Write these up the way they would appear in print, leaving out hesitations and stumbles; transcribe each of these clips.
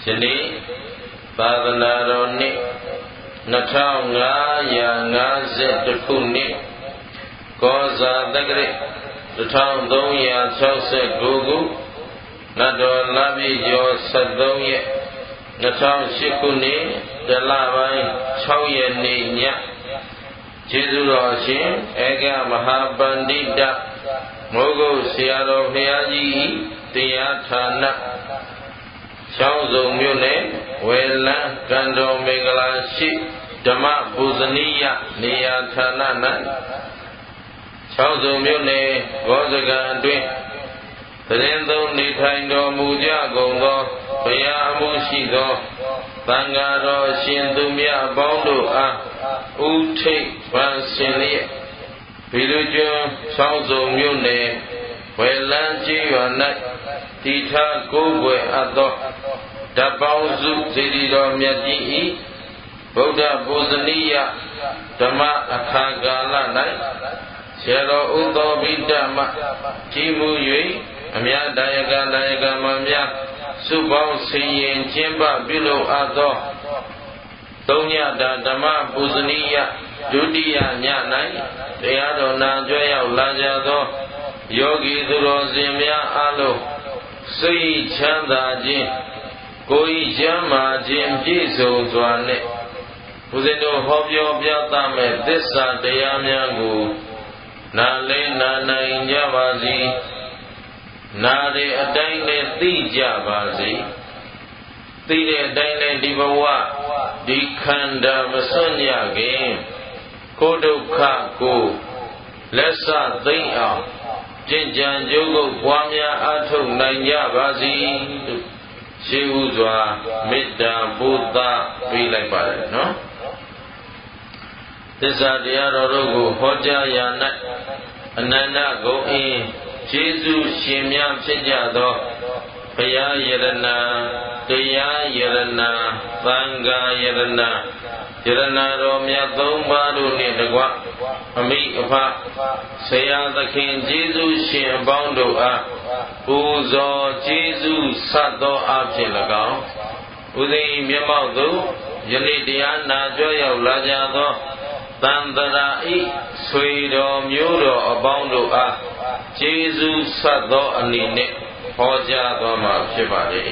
ယနေ့သာသနာတော်နှစ်2550ခုနှစ်ကောဇာတက္ကရာ1369ခုနတ်တော်လပြည့်ကျော်73ရက်2008ခုနှစ်တလပိုင်း6ရက်နေ့ညကျေးဇူးတော်ရှင်ဧကမဟာပန္တိတမိုးကုတ်ဆရာတော်ဘုရားကြီးတရားဌာနချောင်းစုံမြို့နယ်ဝေလန်းကံတော်မင်္ဂလာရှိဓမ္မပူဇနီယနေရာဌာန၌ချောင်းစုံမြို့နယ်ဘောဇကံအတွင်းသတင်းသုံးနေထိုင်တော်မူကြကုန်သောဘုရားအမှုရှိသောသံဃာတော်ရှင်သူမြတ်ပေါင်းတို့အားဥထိတ်ပန်းစင်လျက်ဘီလူကျွန်းချောင်းစုံမြို့နယ်ဝေလန်းကျေးရွာ၌တည်ထားကိုးကွယ်အပ်သောဓာတ်ပေါင်းစုစေတီတော်မြတ်ကြီး၏ဗုဒ္ဓပူဇနီယဓမ္မအခါကာလ၌ဆရာတော်ဥသောဘိတမကြီးမူ၍အမြတ်ဒါယကမများစုပေါင်းဆင်ရင်ကျင်းပပြုလုပ်အပ်သောသုံးညတာဓမ္မပူဇနီယဒုတိယည၌တရားတော်နာကြွရောက်လာကြသောယောဂီသူတော်စင်များအားလုံးစိတ်ချမ်းသာခြင်းကိုယ်ဤချမ်းသာခြင်းပြည့်စုံစွာနဲ့ဦးဇင်းတို့ဟောပြောပြသမဲ့သစ္စာတရားများကိုနားလည်နာနိုင်ကြပါစေနားတဲ့အတိုင်းနဲ့သိကြပါစေသိတဲ့အတိုင်းနဲ့ဒီဘဝဒီခန္ဓာမစွန့်ကြခင်ကိုယ်ဒုက္ခကိုလက်စသိမ့်အောင်ကျင့်ကြံကြိုးကုပ်ပွားများအားထုတ်နိုင်ကြပါစေလို့ရှိဥစွာမေတ္တာပို့သပေးလိုက်ပါတယ်နော်သစ္စာတရားတော်တို့ကိုဟောကြားရာ၌အနန္တဂုဏ်အင်းကျေးဇူးရှင်များဖြစ်ကြသောဘုရားယရဏတရားယရဏသံဃာယရဏယရဏတော်မြတ်သုံးပါးတို့နှင့်တကွအမိအဖဆရာသခင်ကျေးဇူးရှင်အပေါင်းတို့အားပူဇော်ကျေးဇူးဆက်သောအဖြစ်၎င်းဥသိမျက်မှောက်သို့ယနေ့တရားနာကြွရောက်လာကြသောသံတရာဤဆွေတော်မျိုးတော်အပေါင်းတို့အားကျေးဇူးဆက်သောအနေနဲ့ဟောကြားတော်မှာဖြစ်ပါလေ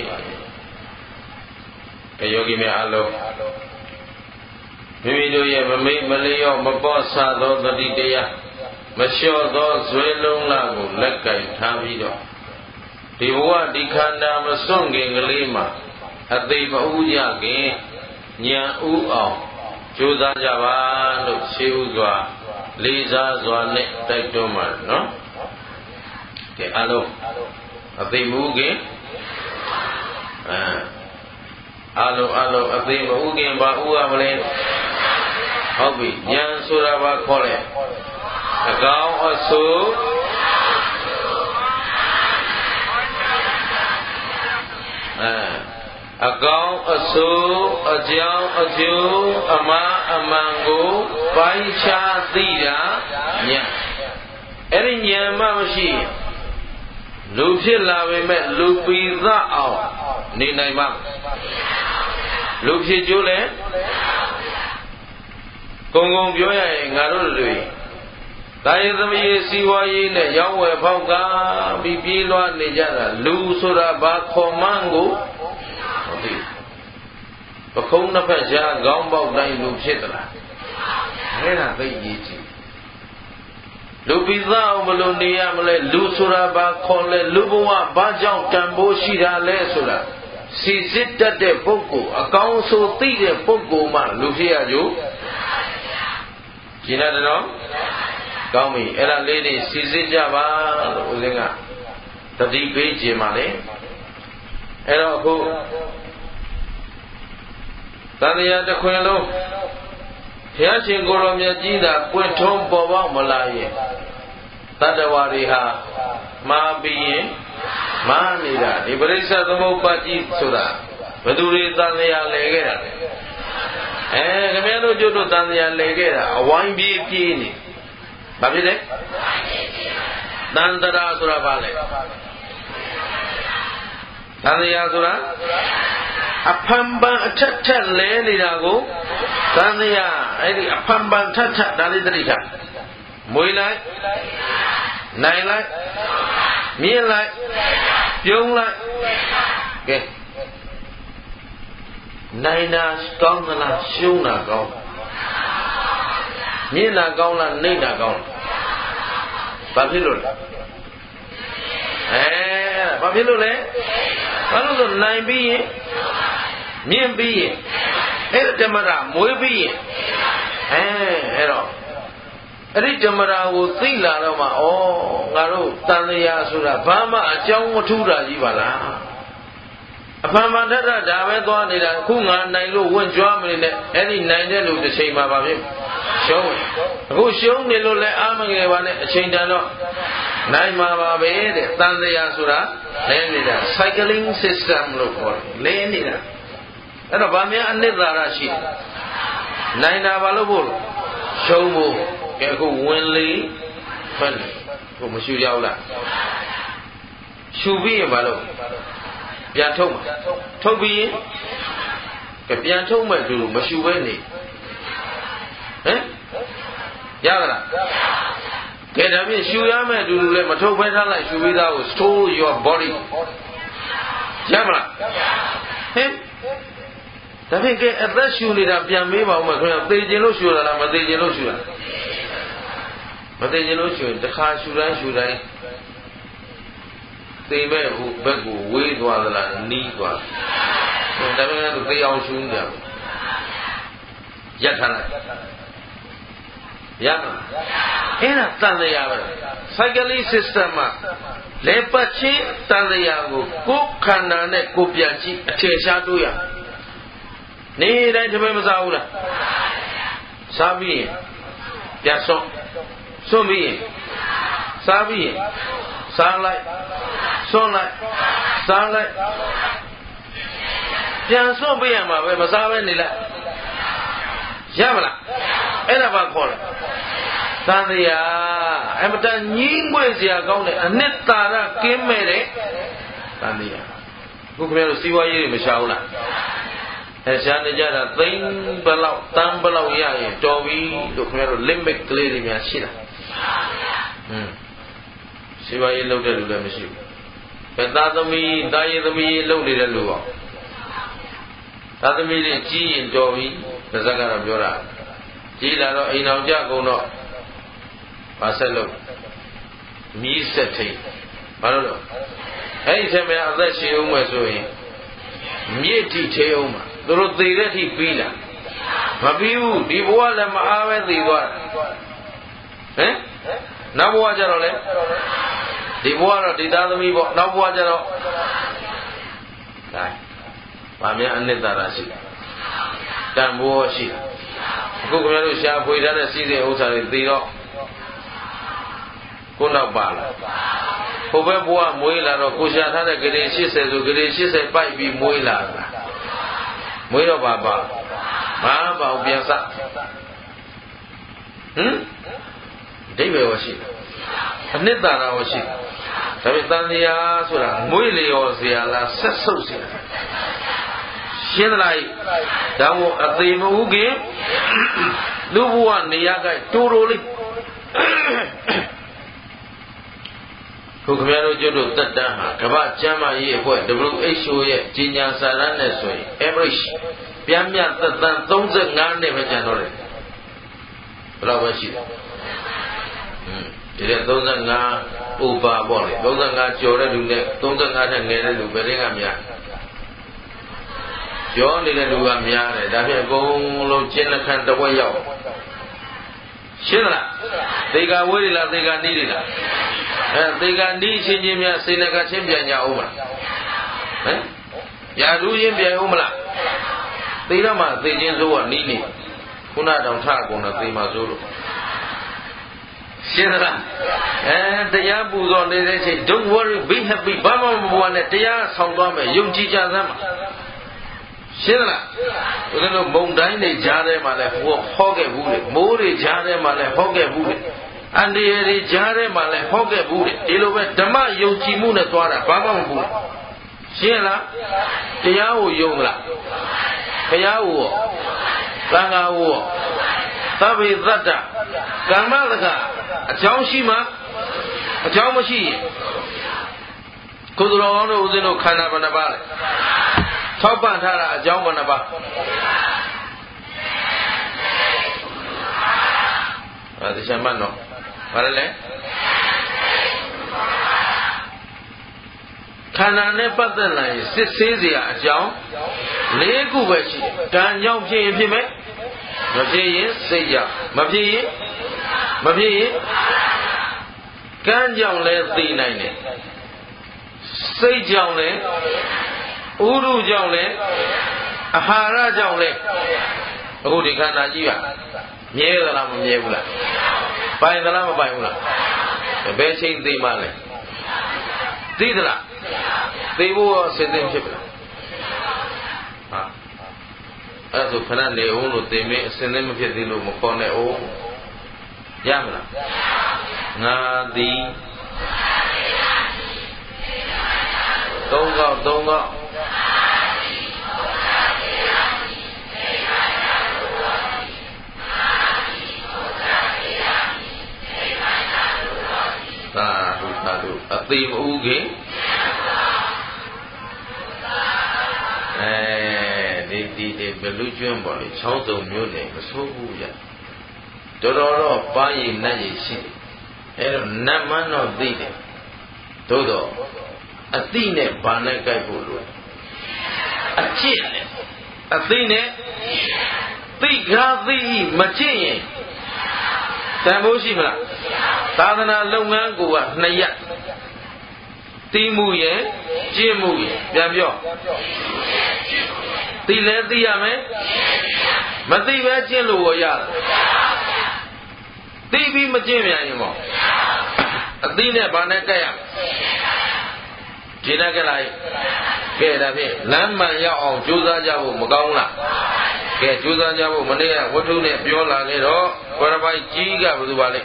။ယောဂီများအလုံးမိမိတို့ရဲ့မမေ့မလျော့မပေါ့ဆသောတတိတရားမလျှော့သောဇွဲလုံးလာကိုလက်ကင်ထားပြီးတော့ဒီဘဝဒီခန္ဓာမစွန့်ခင်ကလေးမှာအသိမဥကြခင်ဉာဏ်ဥအောင်ကြိုးစားကြပါလို့ရှင်းဥစွာလေးစားစွာနဲ့တိုက်တွန်းပါနော်ကဲအလုံးအသိမဥခင်အလုံးအသိမဥခင်ဘာဥရမလဲဟုတ်ပြီဉာဏ်ဆိုတာဘာခေါ်လဲအကောင်အဆူအကောင်အဆူအကြောင်းအကျိုးအမှားအမှန်ကိုပိုင်းခြားသိတာဉာဏ်အဲ့ဒီဉာဏ်မှမရှိလူဖြစ်လာပေမဲ့လူပိသအောင်နေနိုင်မှာလူဖြစ်ကျိုးလဲကုံပြောရရင်ငါတို့လူဒါယသမီးစီဝါရေးနဲ့ရောင်းဝယ်ဖောက်ကားပြီးပြေးလွှားနေကြတာလူဆိုတာဘာခေါ်မှန်းကိုမသိပခုံးနှစ်ဖက်ရှားခေါင်းပေါက်တိုင်းလူဖြစ်သလားအဲ့ဒါသိရေးကြည့်လူပိသအောင်ဘယ်လိုနေရမလဲလူဆိုတာဘာခေါ်လဲလူဘဝဘာကြောင့်တန်ဖိုးရှိတာလဲဆိုတာစီစစ်တတ်တဲ့ပုဂ္ဂိုလ်အကောင်းဆုံးသိတဲ့ပုဂ္ဂိုလ်မှလူဖြစ်ရကြကျင်တယ်နော်ကောင်းပြီအဲ့ဒါလေးတွေစီစစ်ကြပါလို့ဦးဇင်းကတတိပေးခြင်းပါလေအဲ့တော့အခုသံဃာတစ်ခွင်လုံးဘုရားရှင်ကိုယ်တော်မြတ်ကြီးသာပွင့်ထုံးပေါ်ပေါက်မလာရဲ့တတ္တဝါတွေဟာမှားပြီးရင်မှားနေတာဒီပရိစ္ဆေသမုပ္ပါဒ်ကြီးဆိုတာဘယ်သူတွေသံဃာလဲခဲ့တာခင်ဗျားတို့ကျွတ်တို့သံဃာလဲခဲ့တာအဝိုင်းပြေးပြေးနေဘာဖြစ်လဲတန်တရာဆိုတာဘာလဲသံဃာဆိုတာအဖန်ပန်အထက်ထက်လဲနေတာကိုသံသရာအဲ့ဒီအဖန်ပန်ထက်ထက်ဒါလေးသတိထားမွေးလိုက်နိုင်လိုက်မြင်လိုက်ပြုံးလိုက်ကဲနိုင်တာကောင်းသလားရှုံးတာကောင်းမြင်တာကောင်းလားနှိမ့်တာကောင်းဘာဖြစ်လို့လဲဘာဖြစ်လို့လဲဘာလို့ဆိုနိုင်ပြီးရင်မြင်ပြီးရင်အဲ့ဓမ္မရာမွေးပြီးရင်အဲ့တော့အဲ့ဒီဓမ္မရာကိုသိလာတော့မှဩငါတို့တန်လျာဆိုတာဘာမှအကြောင်းမထူးတာကြီးပါလားအဖန်ဖန်ထက်ထက်ဒါပဲသွားနေတာအခုငါနိုင်လို့ဝင်ကြွားမနေနဲ့အဲ့ဒီနိုင်တဲ့လူတစ်ချိန်မှာပါဖြစ်ရှုံးအခုရှုံးနေလို့လည်းအားမငယ်ပါနဲ့အချိန်တန်တော့နိုင်မှာပါပဲတဲ့တန်လျာဆိုတာလဲနေတာ cycling system လို့ခေါ်တယ်လဲနေတာအဲ့တော့ဗာများအနှစ်သာရရှိတယ်နိုင်တာဘာလို့ဖို့ရှုံးဖို့ကဲအခုဝင်လေဖက်ကိုမရှူရောက်လားရှူပြီးရင်ဘာလို့ပြန်ထုတ်မှာထုတ်ပြီးရင်ကဲပြန်ထုတ်မဲ့သူမရှူပဲနေဟမ်ရလားကဲဒါဖြင့်ရှူရမဲ့သူလည်းမထုတ်ဘဲထားလိုက်ရှူပြီးသားကို store your body ရမလားဟမ်ဒါဖြင့်ကဲအသက်ရှူနေတာပြန်မေးပါဦးမယ်ခင်ဗျာသေခြင်းလို့ရှူတာလားမသေခြင်းလို့ရှူတာမသေခြင်းလို့ရှူရင်တစ်ခါရှူတိုင်းသေမဲ့ဟိုဘက်ကိုဝေးသွားသလားနီးသွားဒါပေမဲ့သေအောင်ရှူနေတယ်ရက်ထားလိုက်ရမလားအဲ့ဒါတန်လျာပဲ cycling system မှာလေပတ်ချင်းတန်လျာကိုကိုယ်ခန္ဓာနဲ့ကိုယ်ပြန်ကြည့်အထင်ရှားတွေ့ရနေတိုင်းတပည့်မစားဘူးလားစားပြီးရင်ပြန်စွန့်ပြီးရင်စားပြီးရင်စားလိုက်စွန့်လိုက်စားလိုက်ပြန်စွန့်ပြရမှာပဲမစားပဲနေလိုက်ရမလားအဲ့ဒါဘာခေါ်လဲသံဃာအမတန်ညင်းွေစရာကောင်းတဲ့အနှစ်သာရကင်းမဲ့တဲ့သံဃာခုခင်ဗျားတို့စီးပွားရေးတွေမရှာဘူးလားရှားနေကြတာသိန်းဘလောက်တန်းဘလောက်ရရင်တော်ပြီလို့ခင်ဗျားတို့ limit ကလေးတွေများရှိလားစီးပွားရေးလုပ်တဲ့လူလည်းမရှိဘူးဘယ်သားသမီးသားရေးသမီးလုပ်နေတဲ့လူပေါ့သားသမီးတွေကြီးရင်တော်ပြီပါဇက်ကတော့ပြောတာကြီးလာတော့အိမ်အောင်ကြကုန်တော့ပါဆက်လို့မြည်ဆက်ထိတ်ဘာလို့လဲအဲ့ဒီထဲမှာအသက်ရှင်အောင်မယ်ဆိုရင်မြစ်ထိထဲအောင်မှာသူတို့သေတဲ့ထိပြီးလားမပြီးဘူးဒီဘဝလည်းမအားပဲသေသွားတာဟမ်နောက်ဘဝကျတော့လေဒီဘဝတော့ဒီသားသမီးပေါ့နောက်ဘဝကျတော့ဒါဗာမြန်အနှစ်သာရရှိတန်ဖိုးရှိအခုခင်ဗျားတို့ရှားဖွေထားတဲ့စီးစိမ်ဥစ္စာတွေသေတော့ကိုနောက်ပါလားဟိုဘက်ဘဝမွေးလာတော့ကိုရှားထားတဲ့ဂရေ80ဆိုဂရေ80ပိုက်ပြီးမွေးလာတာမွေးတော့ပါဘာပေါ့ပြန်စဟမ်ဒိဗေရောရှိအနှစ်သာရရောရှိဒါပေမဲ့တန်တရားဆိုတာမွေးလျော်เสียလားဆက်ဆုပ်เสียရှင်းသလားဒါမို့အသေးမဟုတ်ခင်လူဘဝနေရကတိုးတိုးလေးခုခင်ဗျားတို့ကျွတ်တို့တက်တန်းဟာကမ္ဘာ့ကျန်းမာရေးအဖွဲ့ WHO ရဲ့ကြီးညာစာတမ်းနဲ့ဆိုရင် average ပြန်မြတ်သက်တမ်း35နှစ်ပဲကျန်တော့တယ်ဘယ်လောက်ပဲရှိတယ်ဒီ35ဥပါပေါ့လေ35ကျော်တဲ့လူနဲ့35ထက်ငယ်တဲ့လူဘယ်တွေကများကျော်နေတဲ့လူကများတယ်ဒါဖြင့်အကုန်လုံးကျင်းနှခမ်းတစ်ဝက်ရောက်ရှင်းလားသေကဝေးတွေလားသေကနီးတွေလားသေကနီးချင်းချင်းများစေနကချင်းပြန်ကြအောင်မလားဟမ်ညာလူချင်းပြန်အောင်မလားသေတော့မှသေချင်းစိုးကနီးနေခုနတောင်ထကုန်တော့သေမှစိုးလို့ရှင်းလားတရားပူဇော်နေတဲ့ချိန် don't worry be happy ဘာမှမပူရနဲ့တရားဆောင်သွားမယ်ယုံကြည်ကြစမ်းပါရှင်းလားဦးဇင်းတို့မုံတိုင်းတွေကြားထဲမှာလဲဟောခဲ့ဘူးလေမိုးတွေကြားထဲမှာလဲဟောခဲ့ဘူးလေအန္တရာယ်တွေကြားထဲမှာလဲဟောခဲ့ဘူးလေဒီလိုပဲဓမ္မယုံကြည်မှုနဲ့သွားတာဘာမှမပူရှင်းလားတရားကိုယုံလားဘုရားကိုသံဃာကိုသဗ္ဗေသတ္တကမ္မတကအကြောင်းရှိမှအကြောင်းမရှိရင်ကုသိုလ်တော်တို့ဦးဇင်းတို့ခန္ဓာဘယ်နှပါလဲထောက်ပံ့ထားတာအကြောင်းဘယ်နှပါဒါရှင်းမှတ်တော့ဘာလဲခန္ဓာနဲ့ပတ်သက်လာရင်စစ်ဆေးစရာအကြောင်း၄ခုပဲရှိတယ်။ကံကြောင့်ဖြစ်ရင်ဖြစ်မယ်မဖြစ်ရင်စိတ်ကြောင့်မဖြစ်ရင်ကံကြောင့်လည်းသိနိုင်တယ်စိတ်ကြောင့်လည်းဥရုကြောင့်လည်းအာဟာရကြောင့်လည်းအခုဒီခန္ဓာကြီးကမြဲသလားမမြဲဘူးလားပိုင်သလားမပိုင်ဘူးလားဘယ်ချိန်သိမှလဲသိသလားသိဖို့ရောစဉ်းသင်ဖြစ်ပြီလားဟာအဲ့ဒါဆိုခဏနေအောင်လို့သိမင်းအစဉ်သင်မဖြစ်သေးလို့မခေါ်နဲ့အောင်ရမလားငါသည်သုံးကောက်သာဓုအသိမဥခင်ဒီဘလူကျွန်းပေါ်လေ60မျိုးနဲ့မဆိုးဘူးရတော်တော့ပန်းရည်နတ်ရည်ရှိတယ်အဲ့တော့နတ်မန်းတော့သိတယ်သို့တော့အသိနဲ့ဘာနဲ့ကြိုက်ဖို့လို့အကျင့်နဲ့အသိနဲ့သိကားသိမကျင့်ရင်တန်ဖိုးရှိမလားသာသနာလုပ်ငန်းကိုက2ရပ်သိမှုရဲ့ကျင့်မှုရဲ့ပြန်ပြောသိလဲသိရမယ်မသိပဲကျင့်လို့ရရတယ်သိပြီးမကျင့်ပြန်ရင်ပေါ့အသိနဲ့ဘာနဲ့ကြက်ရကျင့်တတ်ကြလားကဲဒါဖြင့်လမ်းမှန်ရောက်အောင်ကြိုးစားကြဖို့မကောင်းလားကဲကြိုးစားကြဖို့မနေ့ကဝတ္ထုနဲ့ပြောလာခဲ့တော့ဘယ်ပိုင်းကြီးကဘယ်သူပါလဲ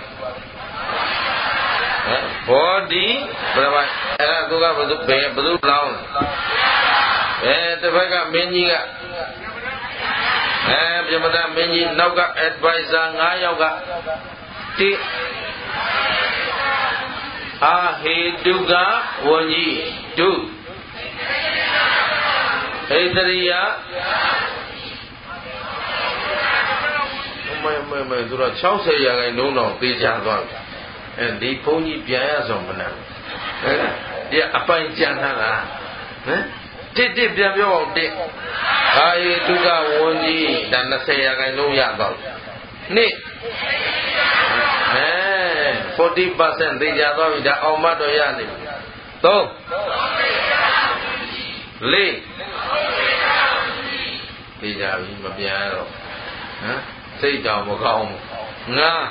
ဘောဒီဘယ်ပိုင်းအဲ့ဒါသူကဘယ်သူလောင်းတစ်ဖက်ကမင်းကြီးကပြမတမင်းကြီးနောက်က advisor 9ယောက်ကတိအာဟေတုကဝန်ကြီးဒုဣတရိယမဲသူတော့60ရာခိုင်နှုန်းတော့ပေးချသွားပြီဒီဘုန်းကြီးပြန်ရဆောင်မနဲ့ဒီအပိုင်ကြံထားတာတစ်ပြန်ပြောအောင်တစ်အာဟေတုကဝန်ကြီးဒါ20ရာခိုင်နှုန်းရသွားပြီနှစ်40% သိကြသွားပြီဒါအောင်မတော်ရနေပြီ3 4သိကြပြီမပြန်တော့စိတ်တောင်မကောင်းဘူး5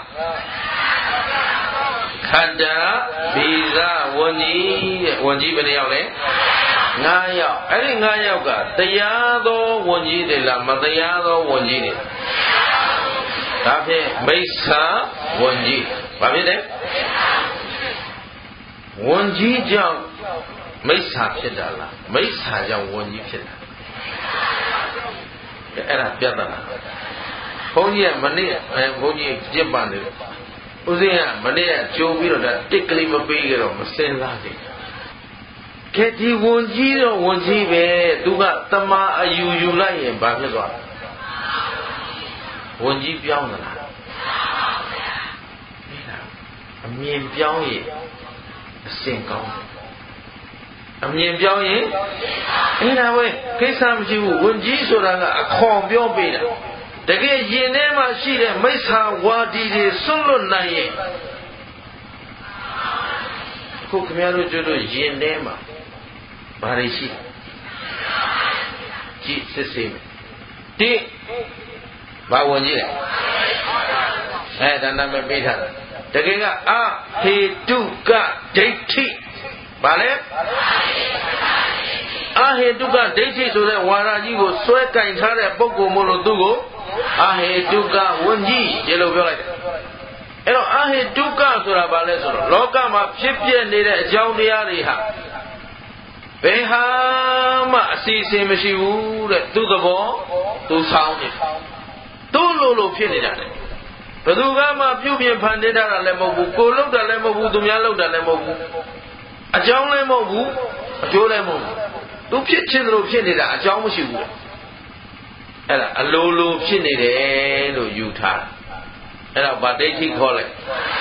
ခတ္တဘီဇဝန်ကြီးဘယ်နှယောက်လဲ9ယောက်အဲ့ဒီ9ယောက်ကတရားသောဝန်ကြီးတွေလားမတရားသောဝန်ကြီးတွေဒါဖြင့်မိစ္ဆာဝန်ကြီးဘာဖြစ်လဲဝန်ကြီးကြောင့်မိစ္ဆာဖြစ်တာလားမိစ္ဆာကြောင့်ဝန်ကြီးဖြစ်တာအဲ့ဒါပြတ်တာဘုန်းကြီးကမနေ့ဘုန်းကြီးကျင့်ပန်တယ်ဦးစင်းကမနေ့ကကြိုးပြီးတော့ဒါတစ်ကလေးမပေးကြတော့မစင်စားသေးကဲဒီဝန်ကြီးတော့ဝန်ကြီးပဲသူကတမာအယူလိုက်ရင်ဘာဖြစ်သွားလဲဝန်ကြီးပြောင်းသလားအမြင်ပြောင်းရင်အစင်ကောင်းအမြင်ပြောင်းရင်အဲ့ဒါပဲကိစ္စမရှိဘူးဝန်ကြီးဆိုတာကအခေါ်ပြောပေးတာတကယ်ရင်ထဲမှာရှိတဲ့မိစ္ဆာဝါဒီတွေဆွတ်လွတ်နိုင်ရင်ခုခင်ဗျားတို့တို့ရင်ထဲမှာဘာတွေရှိကြည့်စစ်စစ်တိဘာဝင်ကြီးလဲဒါနာမည်ပေးထားတကယ်ကအဟေတုကဒိဋ္ဌိဘာလဲအဟေတုကဒိဋ္ဌိဆိုတဲ့ဝါဒကြီးကိုစွဲကင်ထားတဲ့ပုဂ္ဂိုလ်မို့လို့သူ့ကိုအဟေတုကဝန်ကြီးဒီလိုပြောလိုက်တယ်အဲ့တော့အဟေတုကဆိုတာဘာလဲဆိုတော့လောကမှာဖြစ်ပြနေတဲ့အကြောင်းတရားတွေဟာဘယ်ဟာစီစဉ်မရှိဘူးတဲ့သူသဘောသူဆောင်းနေသူ့လိုဖြစ်နေတာလေဘယ်သူကမှပြုတ်ပြင်ဖန်တီးတာလည်းမဟုတ်ဘူးကိုလောက်တာလည်းမဟုတ်ဘူးသူများလောက်တာလည်းမဟုတ်ဘူးအကြောင်းလည်းမဟုတ်ဘူးအကျိုးလည်းမဟုတ်ဘူးသူဖြစ်ချင်းတို့ဖြစ်နေတာအကြောင်းမရှိဘူးအဲ့ဒါအလိုဖြစ်နေတယ်လို့ယူထားအဲ့ဒါဗာဒိဋ္ဌိခေါ်လို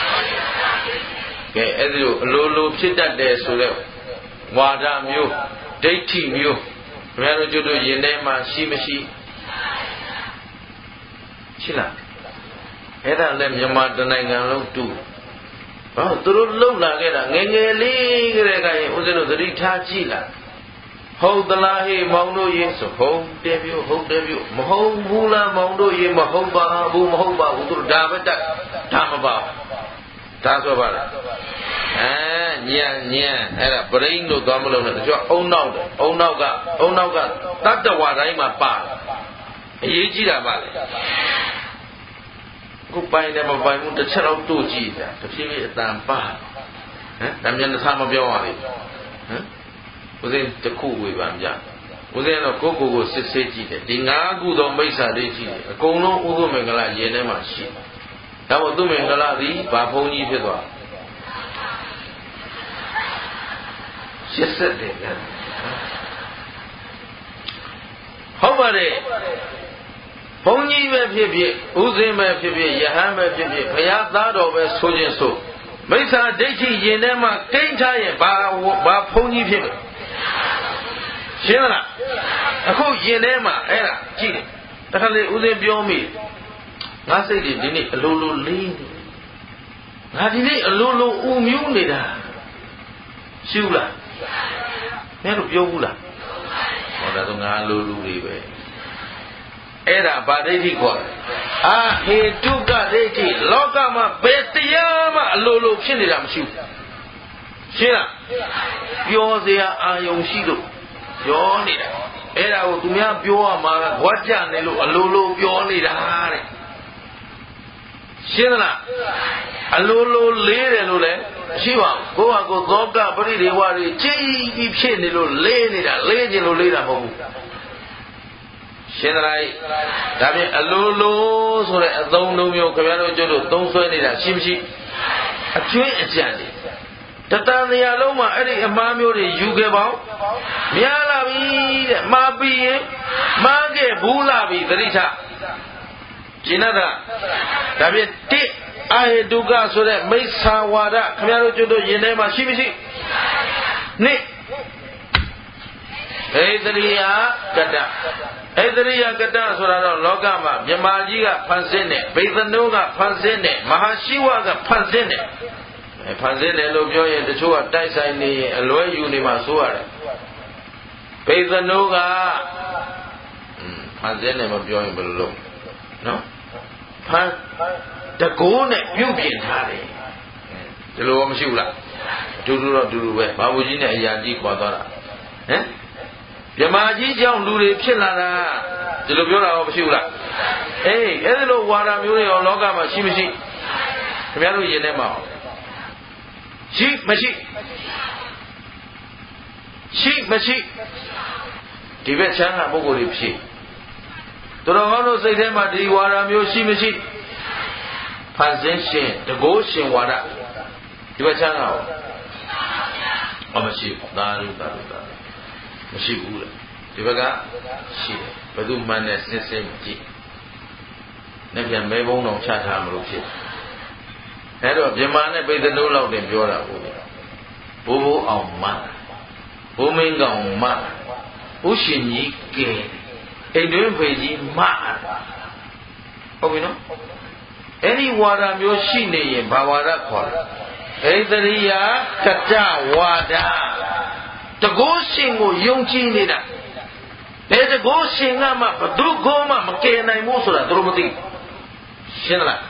က်ကဲအဲ့ဒီလိုဖြစ်တတ်တယ်ဆိုတော့ဝါဒမျိုးဒိဋ္ဌိမျိုးခင်ဗျားတို့ကျွတ်တို့ယင်ထဲမှာရှိမရှိရှိလားအဲ့ဒါလည်းမြန်မာတနိုင်ငံလုံးတူဟောသူတို့လုံလာခဲ့တာငယ်ငယ်လေးကလေးကရင်ဦးဇင်းတို့သတိထားကြည့်လားဟုတ်သလားဟေ့မောင်တို့ရေဆိုဟုတ်တယ်ပြောဟုတ်တယ်ပြောမဟုတ်ဘူးလားမောင်တို့ရေမဟုတ်ပါဘူးမဟုတ်ပါဘူးသူတို့ဒါပဲတတ်ဒါမပါဒါဆိုပါလားညံအဲ့ဒါပရိန်းလို့သွားမလို့နဲ့တချို့အုံနောက်ကတတ္တဝါတိုင်းမှာပါအရေးကြီးတာပါလေခုပိုင်တယ်မပိုင်ဘူးတစ်ချက်တော့တို့ကြည့်တာတဖြည်းဖြည်းအတန်ပါဒါမျက်နှာမပြောပါဘူးဦးဇင်းတစ်ခုဝေပါကြဦးဇင်းတော့ကိုစစ်ဆေးကြည့်တယ်ဒီ၅ခုသောမိစ္ဆာဒိဋ္ဌိအကုန်လုံးဥဒ္ဓမင်္ဂလာယင်ထဲမှာရှိဒါမို့သူမင်္ဂလာသည်ဘာဘုန်းကြီးဖြစ်သွား80တယ်ဗျာဟုတ်ပါတယ်ဘုန်းကြီးပဲဖြစ်ဖြစ်ဥစဉ်ပဲဖြစ်ဖြစ်ယဟန်ပဲဖြစ်ဖြစ်ဘုရားသားတော်ပဲဆိုခြင်းဆိုမိစ္ဆာဒိဋ္ဌိယင်ထဲမှာကိန်းထားရင်ဘာဘုန်းကြီးဖြစ်မလဲရှင်းလားအခုယင်ထဲမှာအဲ့ဒါကြည့်တယ်တခါလေဥစဉ်ပြောမိငါစိတ်တွေဒီနေ့အလိုလေးနေငါဒီနေ့အလိုဥမြူးနေတာရှိဘူးလားမင်းတို့ပြောဘူးလားဟောဒါဆိုငါလိုလူတွေပဲအဲ့ဒါဗာဒိဋ္ဌိခေါ်တယ်အာဟေတုကဒိဋ္ဌိလောကမှာဘယ်တရားမှအလိုဖြစ်နေတာမရှိဘူးရှင်းလားပြောစရာအာယုံရှိလို့ပြောနေတာအဲ့ဒါကိုသူများပြောရမှာဝတ်ကြနေလို့အလိုပြောနေတာတဲ့ရှင်းလားအလိုလေးတယ်လို့လည်းရှိပါဘူးကိုယ့်ဟာကိုယ်သောကပရိဒေဝတွေကြည်ပြီးဖြစ်နေလို့လေးနေတာလေးခြင်းလို့လေးတာမဟုတ်ဘူးရှင်းသလားဒါဖြင့်အလိုဆိုတဲ့အသုံးလုံးမျိုးခင်ဗျားတို့ကျွတ်တို့သုံးဆွဲနေတာရှိမရှိအကျွင်းအကြံတွေတတန်နေရာလုံးမှာအဲ့ဒီအမှားမျိုးတွေယူခဲ့ပေါင်းများလာပြီတဲ့မှားပြီးရင်မှားခဲ့ဘူးလာပြီသတိထားရှင်းလားဒါဖြင့်တစ်အာဟေတုကဆိုတဲ့မိစ္ဆာဝါဒခင်ဗျားတို့ကျွတ်တို့ယင်ထဲမှာရှိမရှိနှစ်ဣတရိယကတ္တဣတရိယကတ္တဆိုတာတော့လောကမှာမြမာကြီးကဖန်ဆင်းတယ်ဘိသနိုးကဖန်ဆင်းတယ်မဟာရှိဝကဖန်ဆင်းတယ်ဖန်ဆင်းတယ်လို့ပြောရင်တချို့ကတိုက်ဆိုင်နေရင်အလွဲယူနေမှဆိုရတယ်ဘိသနိုးကဖန်ဆင်းတယ်မပြောရင်ဘယ်လိုလုပ်နော်ဖန်တကိုးနဲ့ပြုတ်ပြင်ထားတယ်ဒီလိုမရှိဘူးလားအတူတူတော့အတူတူပဲဘာဘူးကြီးနဲ့အရာကြီးခေါ်သွားတာဟမ်မြမာကြီးကြောင့်လူတွေဖြစ်လာတာဒီလိုပြောတာရောမရှိဘူးလားအေးအဲ့ဒီလိုဝါဒမျိုးတွေရောလောကမှာရှိမရှိခင်ဗျားတို့ယင်ထဲမှာရှိမရှိဒီဘက်ချမ်းသာပုဂ္ဂိုလ်တွေဖြစ်တော်တော်ကောင်းတို့စိတ်ထဲမှာဒီဝါဒမျိုးရှိမရှိဖန်ဆင်းရှင်တကိုးရှင်ဝါဒဒီဘက်ချမ်းသာရောမရှိဘူးသာရုမရှိဘူးလေဒီဘက်ကရှိတယ်ဘယ်သူမှန်းနဲ့စစ်စစ်ကြည့်နဲ့ပြန်မဲဘုံတော်ချထားမလို့ဖြစ်အဲ့တော့မြမာနဲ့ပိဿနိုးလောက်တင်ပြောတာဟုတ်ဘိုးအောင်မဘိုးမင်းကောင်မဥရှင်ကြီးကဲအိမ်တွင်းဖေကြီးမဟုတ်ပြီနော်အဲ့ဒီဝါဒမျိုးရှိနေရင်ဘာဝါဒခေါ်လဲဣတရိယကတ္တဝါဒတကောရှင်ကိုယုံကြည်နေတာဘယ်တကောရှင်ကမှဘသူကောမှမကယ်နိုင်ဘူးဆိုတာသူတို့မသိရှင်းလား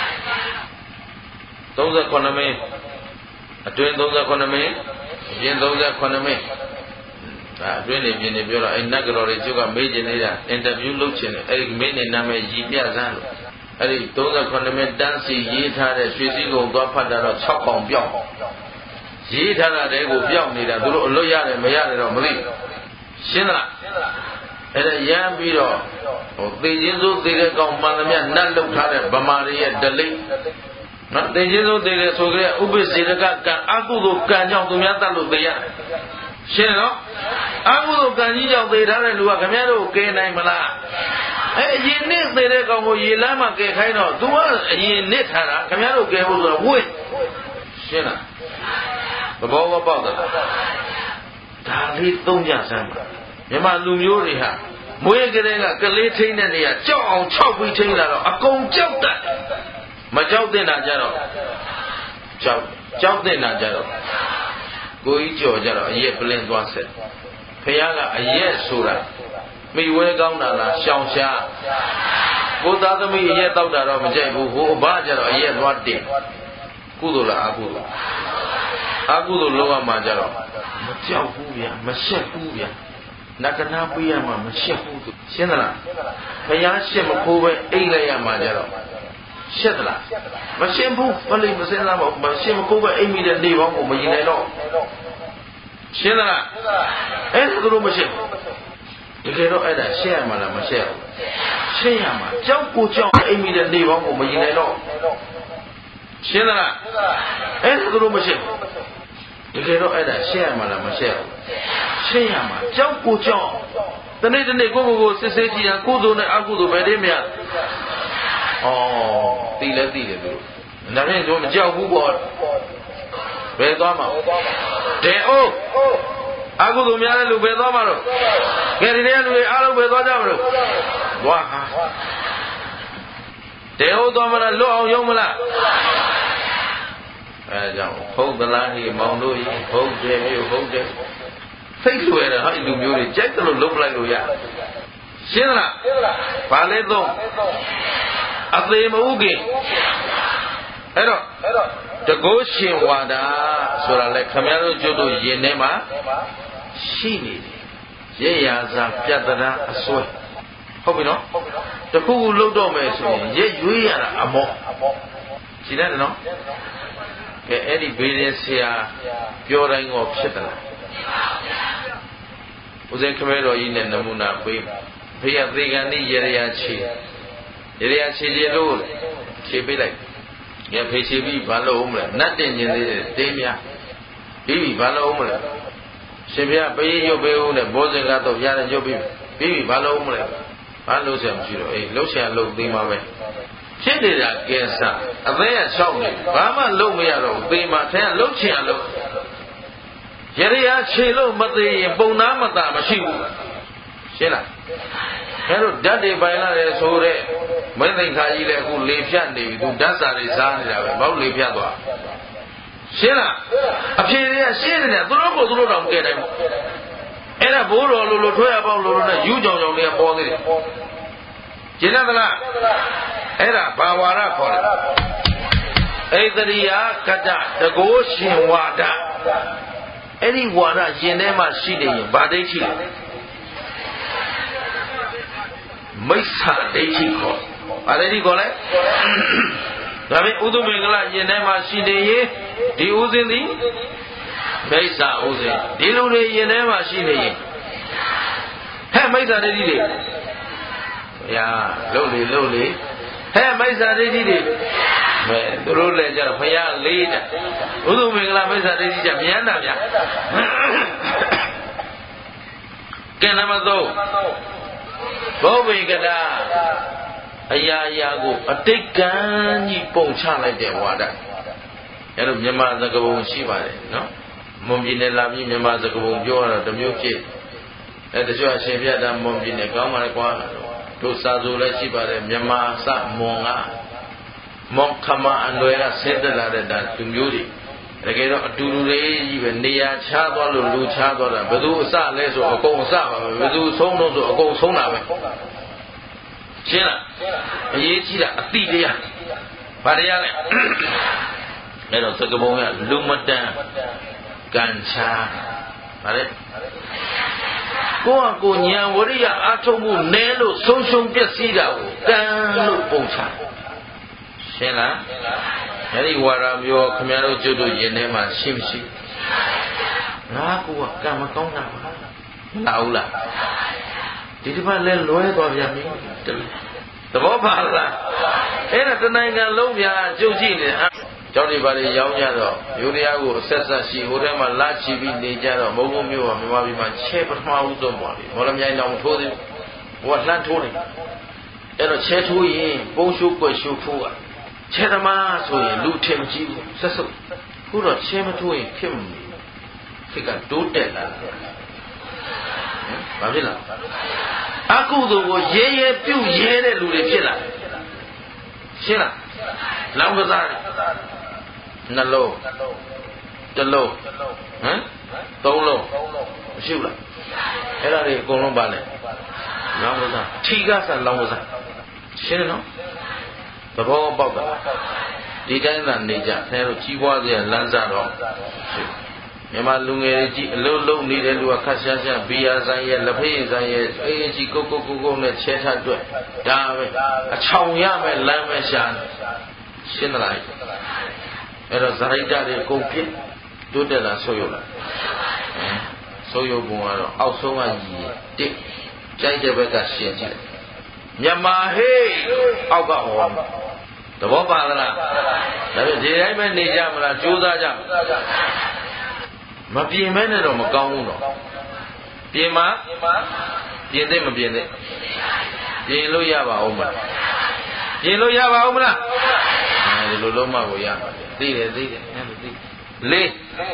39မင်းအတွင်း39မင်းအပြင်39မင်းဒါအတွင်းနေပြင်နေပြောတော့အဲ့နတ်ကတော်တွေကျုပ်ကမေးချင်နေတာအင်တာဗျူးလုပ်ချင်တယ်အဲ့ဒီမင်းနေနာမည်ရည်ပြစမ်းလို့အဲ့ဒီ39မင်းတန်းစီရေးထားတဲ့ရွှေစည်းကုံသွားဖတ်တာတော့6កောင်ပြောင်းရေးထားတာတည်းကိုပြောင်းနေတာသူတို့အလွတ်ရတယ်မရတယ်တော့မသိရှင်းလားအဲ့ဒါရမ်းပြီးတော့သေခြင်းစိုးသေတဲ့ကောင်မှန်သမျှနတ်လောက်ထားတဲ့ဗမာတွေရဲ့ဒလိနော်သေခြင်းစိုးသေတဲ့ဆိုကြတဲ့ဥပ္ပစေတကကံအကုသိုလ်ကံကြောင့်သူများတတ်လို့သေရရှင်းနော်အကုသိုလ်ကံကြီးကြောင့်သေထားတဲ့လူကခင်ဗျားတို့ကဲနိုင်မလားအဲ့အရင်နစ်သေတဲ့ကောင်ကိုရေလမ်းမှာကဲခိုင်းတော့ तू ကအရင်နစ်ထားတာခင်ဗျားတို့ကဲဖို့ဆိုတော့ဝင့်ရှင်းလားသဘောပေါက်တယ်ဒါလေးသုံးကြစမ်းပါမြန်မာလူမျိုးတွေဟာမွေးကလေးကကလေးထိန်းတဲ့နေရာကြောက်အောင်6ပြီးထိန်းလာတော့အကုန်ကြောက်တယ်မကြောက်တဲ့နာကြတော့ကြောက်တဲ့နာကြတော့ကိုကြီးကြော်ကြတော့အရက်ပလင်းသွားဆက်ဖះကအရက်ဆိုတာမိဝဲကောင်းတာလားရှောင်ရှားကိုသားသမီးအရက်တောက်တာတော့မကြိုက်ဘူးဟိုအဘကြတော့အရက်သွားတင်ကုသိုလ်လားအကုသိုလ်လောက်ရမှာကြတော့မကြောက်ဘူးဗျာမရှက်ဘူးဗျာနဂနာပေးရမှာမရှက်ဘူးရှင်းသလားဘုရားရှက်မခိုးပဲအိတ်လိုက်ရမှာကြတော့ရှက်သလားမရှင်းဘူးဘလိမစင်းသားမရှင်းမခိုးပဲအိတ်မိတဲ့နေပေါင်းကိုမရင်နိုင်တော့ရှင်းသလားအဲ့ဒါတို့မရှက်ဘူးတကယ်တော့အဲ့ဒါရှက်ရမှာလားမရှက်ဘူးရှက်ရမှာကြောက်ကိုကြောက်အိတ်မိတဲ့နေပေါင်းကိုမရင်နိုင်တော့ရှင်းသလားအဲ့ဒါတို့မရှက်ဘူးတကယ်တော့အဲ့ဒါရှက်ရမှာလားမရှက်ဘူးရှင်းရမှာကြောက်ကိုကြောက်တနေ့ကိုစစ်ဆေးကြည့်ရင်ကုသိုလ်နဲ့အကုသိုလ်ပဲတည်းမရဩသိလဲသိတယ်သူဒါဖြင့်ကျွန်တော်မကြောက်ဘူးပေါ့ဘယ်သွားမှာတဲ့အိုးအကုသိုလ်များတဲ့လူဘယ်သွားမှာတော့ကဲဒီနေ့လူတွေအားလုံးဘယ်သွားကြမလို့သွားဟာတဲ့အိုးသွားမလားလွတ်အောင်ရုံးမလားအဲကြောင့်ဟုတ်သလားဟိမောင်တို့ဟုတ်တယ်ဟုတ်တယ်စိတ်လွယ်တယ်ဟာဒီလူမျိုးတွေကြိုက်တယ်လို့လုပ်လိုက်လို့ရရှင်းလားဘာလဲသုံးအသေးမဟုတ်ခင်အဲ့တော့တကောရှင်ဝါဒဆိုတာလေခမရတို့ကျွတ်တို့ယင်ထဲမှာရှိနေတယ်ရေရာစာပြတ္တရာအစွဲဟုတ်ပြီနော်တခုခုလုပ်တော့မယ်ဆိုရင်ရေရွေးရတာအမော့ရှင်းတယ်နော်ကဲအဲ့ဒီဘေးရင်ဆရာပြောတိုင်းကိုဖြစ်တယ်လားဦးဇင်းခမဲတော်ကြီးနဲ့နမူနာပေးဖေရသေကန်ဒီရေရာချီလို့ခြေပေးလိုက်ငါဖေးချီပြီးဘာလို့အောင်မလဲနတ်တင်ခြင်းသေးတယ်တင်းများပြီးဘာလို့အောင်မလဲရှင်ပြပေးရုပ်ပေးဦးနဲ့ဘောဇင်ကတော့ရတဲ့ရုပ်ပြီးဘာလို့အောင်မလဲဘာလို့ဆရာမရှိတော့အေးလှုပ်ရှားလုပ်သေးမှာပဲဖြစ်နေတာကဲစားအသေးရ၆နေဘာမှလုပ်မရတော့ဘူးသေမှာထဲကလှုပ်ချင်အောင်လုပ်ရရာခြေလို့မသေးရင်ပုံနာမတာမရှိဘူးရှင်းလားအဲတို့ဓာတ်တွေပိုင်လာတယ်ဆိုတဲ့မင်းသိခါကြီးလည်းအခုလေဖြတ်နေပြီသူဓာတ်စာတွေစားနေတာပဲဘာလို့လေဖြတ်သွားရှင်းလားအဖြေတွေကရှင်းနေတယ်သူတို့ကိုသူတို့တော့မကဲနိုင်ဘူးအဲ့ဒါဘိုးတော်လိုထွေးရပေါင်းလိုနဲ့ယူကြောင်ကြောင်တွေကပေါ်သေးတယ်ရှင်းလားမလားအဲ့ဒါဘာဝါဒခေါ်တယ်ဣတရိယာကတ္တတကောရှင်ဝါဒအဲ့ဒီဝါဒရှင်ထဲမှာရှိနေရင်ဗာဒိဋ္ဌိမိစ္ဆာဒိဋ္ဌိခေါ်ဗာဒိဋ္ဌိခေါ်လဲဒါပေမဲ့ဥဒုမင်္ဂလရှင်ထဲမှာရှိနေရင်ဒီဥစဉ်သည်မိစ္ဆာဥစဉ်ဒီလူတွေရှင်ထဲမှာရှိနေရင်ဟဲ့မိစ္ဆာဒိဋ္ဌိတွေဗျာလှုပ်လေဟဲ့မိစ္ဆာဒိဋ္ဌိတွေမဲသူတို့လည်းကြတော့ဘုရားလေးတဲ့ဥဒုမင်္ဂလမိစ္ဆာဒိဋ္ဌိကြမြန်တာဗျာကဲနံပါတ်3ဘောဝေကတာအရာရာကိုအတိတ်ကံကြီးပုံချလိုက်တဲ့ဝါဒအဲ့လိုမြန်မာစကားပုံရှိပါတယ်နော်မွန်ပြည်နယ်လာပြီးမြန်မာစကားပုံပြောရတော့တစ်မျိုးဖြစ်တချို့အရှင်ပြတ်တာမွန်ပြည်နယ်ကောင်းပါလေကွာတို့စာဆိုလည်းရှိပါတယ်မြန်မာစမွန်ကမွန်ခမအန်လွယ်ကဆင်းသက်လာတဲ့ဒါသူမျိုးတွေတကယ်တော့အတူတူလေးကြီးပဲနေရာချသွားလို့လူချသွားတာဘယ်သူအစလဲဆိုအကုန်အစပါပဲဘယ်သူဆုံးတော့ဆိုအကုန်ဆုံးတာပဲရှင်းလားအရေးကြီးတာအတိတရားဘာတရားလဲအဲ့တော့သက္ကပုံကလူမတန်ကံချာဗါလဲကိုညာဝရိယအာထုံမှုနဲလို့ဆုံးရှုံးပျက်စီးတာကိုကံလို့ပုံချရှင်းလားအဲ့ဒီဝါဒမျိုးခင်ဗျားတို့ကျွတ်တို့ယင်ထဲမှာရှိမရှိငါကကံမကောင်းတာပါ nào là thì mà lên lối vào nhà mình tao bỏ bà là thế là cái này là lâu nhà châu chi này cho đi vào đi giàu nhà rồi yêu đi ao xét sát xí hồi đấy mà lá chi bị đi ra rồi mỗi người mà mình mà bị mà chế bắt mau rồi mà làm gì nào thôi đi vật lan thôi đi thế là chế thôi bông su quay su phu à chế ta mà rồi lũ thêm chi sát sụp phu rồi chế mà thôi thêm thì cả tốt đẹp là bao nhiêu là aku tu ko ye piu ye de lu de phit la shin la long ka sa nal lo tet lo hả tông loမရှိဘူးလားအဲ့ဒါတွေအကုန်လုံးပါလေလောင်းကစားထိကစားလောင်းကစားရှင်းတယ်နော်သဘောပေါက်တာဒီတိုင်းသာနေကြအဲလိုကြီးပွားစရာလမ်းစားတော့မြန်မာလူငယ်ကြီးအလုံးလုံးနေတဲ့လူကခက်ရှားရှားဘီယာဆိုင်ရဲ့လက်ဖေးဆိုင်ရဲ့အေးကြီးကိုနဲ့ချဲထအတွက်ဒါပဲအချောင်ရမယ်လမ်းမယ်ရှာရှင်းသလားအဲ့တော့ဇာတိတတွေအကုန်ပြစ်တိုးတက်လာဆိုးရုံလားဆိုးရုံပုံကတော့အောက်ဆုံးကကြီးတစ်ကြိုက်တဲ့ဘက်ကရှင်းကြည့်မြန်မာဟေးအောက်ကဟောသဘောပါသလားဒါပေမဲ့ဒီတိုင်းပဲနေကြမလားကြိုးစားကြမပြင်းမဲနဲ့တော့မကောင်းဘူးတော့ပြင်းမပြင်းသိမပြင်းသိပြင်လို့ရပါဦးမလားပြင်လို့ရပါဦးမလားအဲဒီလိုလုံးမကိုရပါသိတယ်သိလေး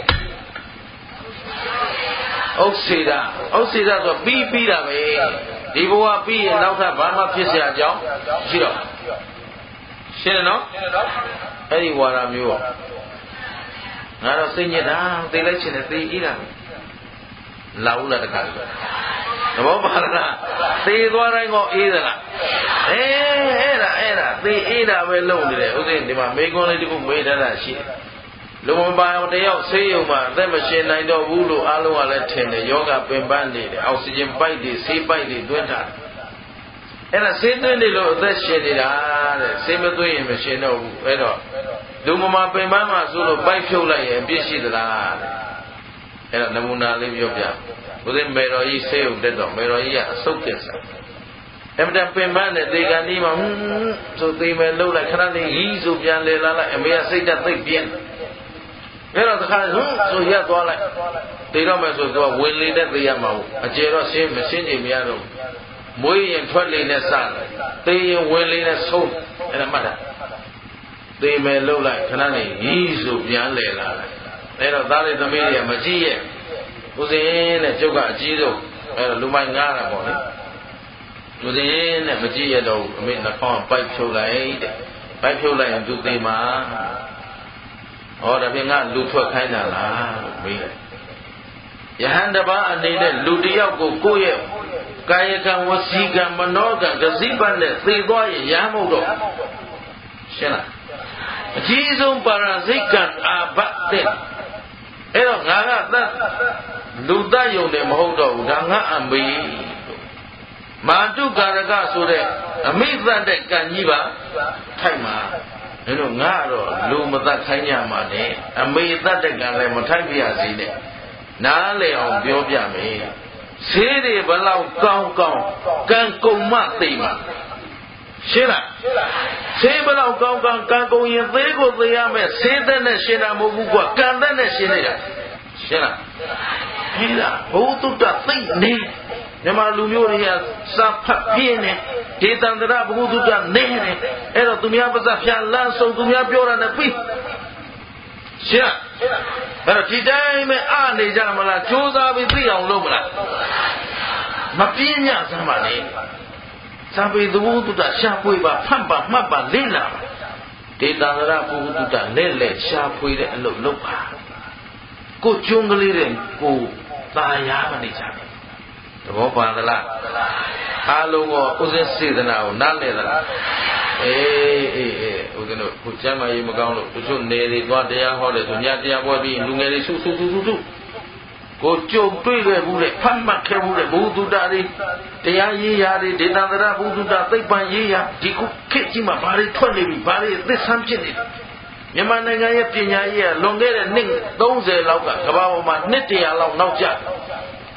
ဥစ္စေတာဆိုပြီးတာပဲဒီဘဝပြီးရင်နောက်ထပ်ဘာမှဖြစ်เสียအကြောင်းရှိတော့ရှင်းတယ်နော်အဲ့ဒီဝါဒမျိုးငါတော့စိတ်ညစ်တာသိလိုက်ချင်တယ်သိအေးတာလာဦးလားတခါသဘောပါလားသိသွားတိုင်းကောအေးသလားအဲ့ဒါသိအေးတာပဲလုပ်နေတယ်ဥစဉ်ဒီမှာမေကွန်းလေးတခုမေးထားတာရှိတယ်လူမပိုင်တယောက်ဆေးရုံမှာအသက်မရှင်နိုင်တော့ဘူးလို့အားလုံးကလည်းထင်တယ်ယောဂပင်ပန်းနေတယ်အောက်ဆီဂျင်ပိုက်တွေဆေးပိုက်တွေတွင်းထားအဲ့ဒါဆေးသွင်းနေလို့အသက်ရှင်နေတာတဲ့ဆေးမသွင်းရင်မရှင်တော့ဘူးအဲ့တော့လူမပင်ပန်းမှာဆိုလို့ပိုက်ဖြုတ်လိုက်ရင်အပြစ်ရှိသလားတဲ့အဲ့တော့နမူနာလေးပြောပြဦးဇင်းမေတော်ကြီးဆေးရုံတက်တော့မေတော်ကြီးကအဆုတ်ကျက်စားအမတပင်ပန်းတဲ့သေကန်ဒီမှာဆိုသေမယ်လှုပ်လိုက်ခဏလေးရီးဆိုပြန်လေလာလိုက်အမေကစိတ်ဓာတ်သိပ်ပြင်းအဲ့တော့တခါဆိုရက်သွားလိုက်သေတော့မယ်ဆိုတော့ဝင်လေတဲ့သေရမှာဘူးအကျေတော့မရှင်းကြည့်မရတော့မွေးရင်ထွက်လေနဲ့စတယ်သေရင်ဝင်လေနဲ့ဆုံးအဲ့ဒါမှတ်တာသေမယ်လှုပ်လိုက်ခဏလေးရီးဆိုပြန်လေလာလိုက်အဲ့တော့သားလေးသမီးတွေကမကြည့်ရဲ့ဦးစင်းနဲ့ကျုပ်ကအကြီးဆုံးအဲ့တော့လူမိုင်းငားတာပေါ့လေဦးစင်းနဲ့မကြည့်ရတော့အမေနှာခေါင်းပိုက်ဖြုတ်လိုက်တဲ့ပိုက်ဖြုတ်လိုက်ရင်သူသေမှာဟောဒါဖြင့်ငါလူထွက်ခိုင်းတာလားလို့မေးတယ်ယဟန်တပါးအနေနဲ့လူတယောက်ကိုကိုယ့်ရဲ့ကာယကံဝစီကံမနောကံကစိပတ်နဲ့သေသွားရင်ရမ်းမို့တော့ရှင်းလားအကြီးဆုံးပါရဇိကံအာဘတ်တဲ့အဲ့တော့ငါကသတ်လူတတ်ယုံတယ်မဟုတ်တော့ဘူးဒါငါအမေမာတုကာရကဆိုတဲ့အမိသတ်တဲ့ကံကြီးပါထိုက်မှာအဲ့တော့ငါတော့လူမသတ်ခိုင်းကြမှာနဲ့အမေသတ်တဲ့ကံလည်းမထိုက်ပြရစီနဲ့နားလေအောင်ပြောပြမယ်ဆေးတွေဘလောက်ကောင်းကံကုန်မှသိမှာရှင်းလားဆေးဘလောက်ကောင်းကံကုန်ရင်သေးကိုသိရမယ်ဆေးသက်နဲ့ရှင်းတာမဟုတ်ဘူးကွာကံသက်နဲ့ရှင်းနေတာရှင်းလားဟဲ့လားဘုသူတ္တသိနေမြန်မာလူမျိုးတွေကစာဖတ်ပြင်းနေဒေသန္တရဘုသူတ္တနေနေအဲ့တော့သူများပါးစပ်ဖြာလမ်းဆုံးသူများပြောတာနဲ့ပြီးရှင်းအဲ့တော့ဒီတိုင်းပဲအားနေကြမလားကြိုးစားပြီးသိအောင်လုပ်မလားမပြင်းညစမ်းပါနဲ့စာပေသဘောတုတ္တရှာဖွေပါဖတ်ပါမှတ်ပါလေ့လာပါဒေသန္တရဘုသူတ္တလဲရှာဖွေတဲ့အလုပ်လုပ်ပါကိုကျွန်းကလေးတဲ့ကိုသာယာမနေကြဘူးသဘောပါသလားအားလုံးကဥစ္စာစေတနာကိုနားလည်သလားအေးဦးဇင်းတို့ခုကျမ်းမာရေးမကောင်းလို့တချို့နေတွေသွားတရားဟောတယ်ဆိုညတရားပွဲပြီးလူငယ်တွေစုကိုကြုံတွေ့ခဲ့ဘူးတဲ့ဖတ်မှတ်ခဲ့ဘူးတဲ့ဘုသူတ္တတွေတရားရေးရာတွေဒေသန္တရဘုသူတ္တသိပ္ပံရေးရာဒီခုခေတ်ကြီးမှာဘာတွေထွက်နေပြီဘာတွေသစ္စာဖြစ်နေတယ်မြန်မာနိုင်ငံရဲ့ပညာရေးကလွန်ခဲ့တဲ့နှစ်30လောက်ကကမ္ဘာပေါ်မှာနှစ်100လောက်နောက်ကျ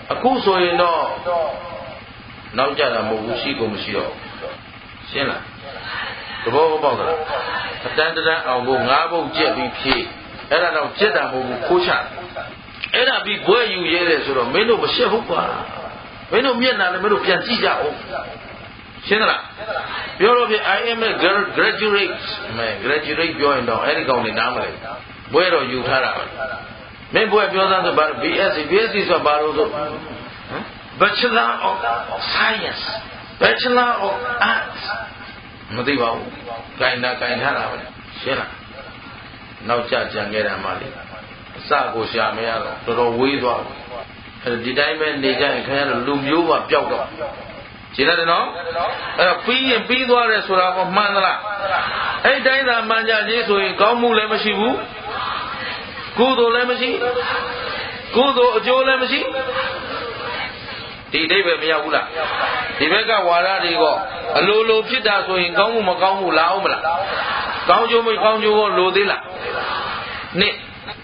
အခုဆိုရင်တော့နောက်ကြတာမဟုတ်ဘူးရှိကုန်မရှိတော့ရှင်းလားသဘောပေါက်သလားအတန်းတန်းအောင်ဖို့၅ဘုတ်ကျက်ပြီးဖြည့်အဲ့ဒါတော့ကျက်တာမဟုတ်ဘူးခိုးချအဲ့ဒါပြီးဘွဲယူရဲတယ်ဆိုတော့မင်းတို့မရှက်ဟုတ်ပါမင်းတို့မျက်နှာလည်းမင်းတို့ပြန်ကြည့်ကြအောင်ရှင်းသလားပြောတော့ဖြင့် I am a graduate ပြောရင်တော့အဲ့ဒီကောင်တွေနားမလဲဘွဲတော့ယူထားတာပဲမင်းဘွဲပြောသားဆိုဘာ BSc ဆိုဘာလို့ဆိုBachelor of Science Bachelor of Arts မသိပါဘူးဂိုင်ထားတာပဲရှင်းလားနောက်ကျကြံခဲ့တာမှလေအစကိုရှာမရတော့တော်တော်ဝေးသွားတယ်အဲဒီတိုင်းပဲနေကြရင်ခင်ဗျားတို့လူမျိုးပါပျောက်တော့ရှင်းတယ်နော်အဲ့တော့ပြီးရင်ပြီးသွားတယ်ဆိုတာကမှန်သလားအဲ့တိုင်းသာမှန်ကြခြင်းဆိုရင်ကောင်းမှုလည်းမရှိဘူးကုသိုလ်လည်းမရှိကုသိုလ်အကျိုးလည်းမရှိဒီအိဗယ်မရောက်ဘူးလားဒီဘက်ကဝါဒတွေကအလိုလိုဖြစ်တာဆိုရင်ကောင်းမှုမကောင်းမှုလာအောင်မလားကောင်းကျိုးမကောင်းကျိုးကိုလိုသေးလားနှစ်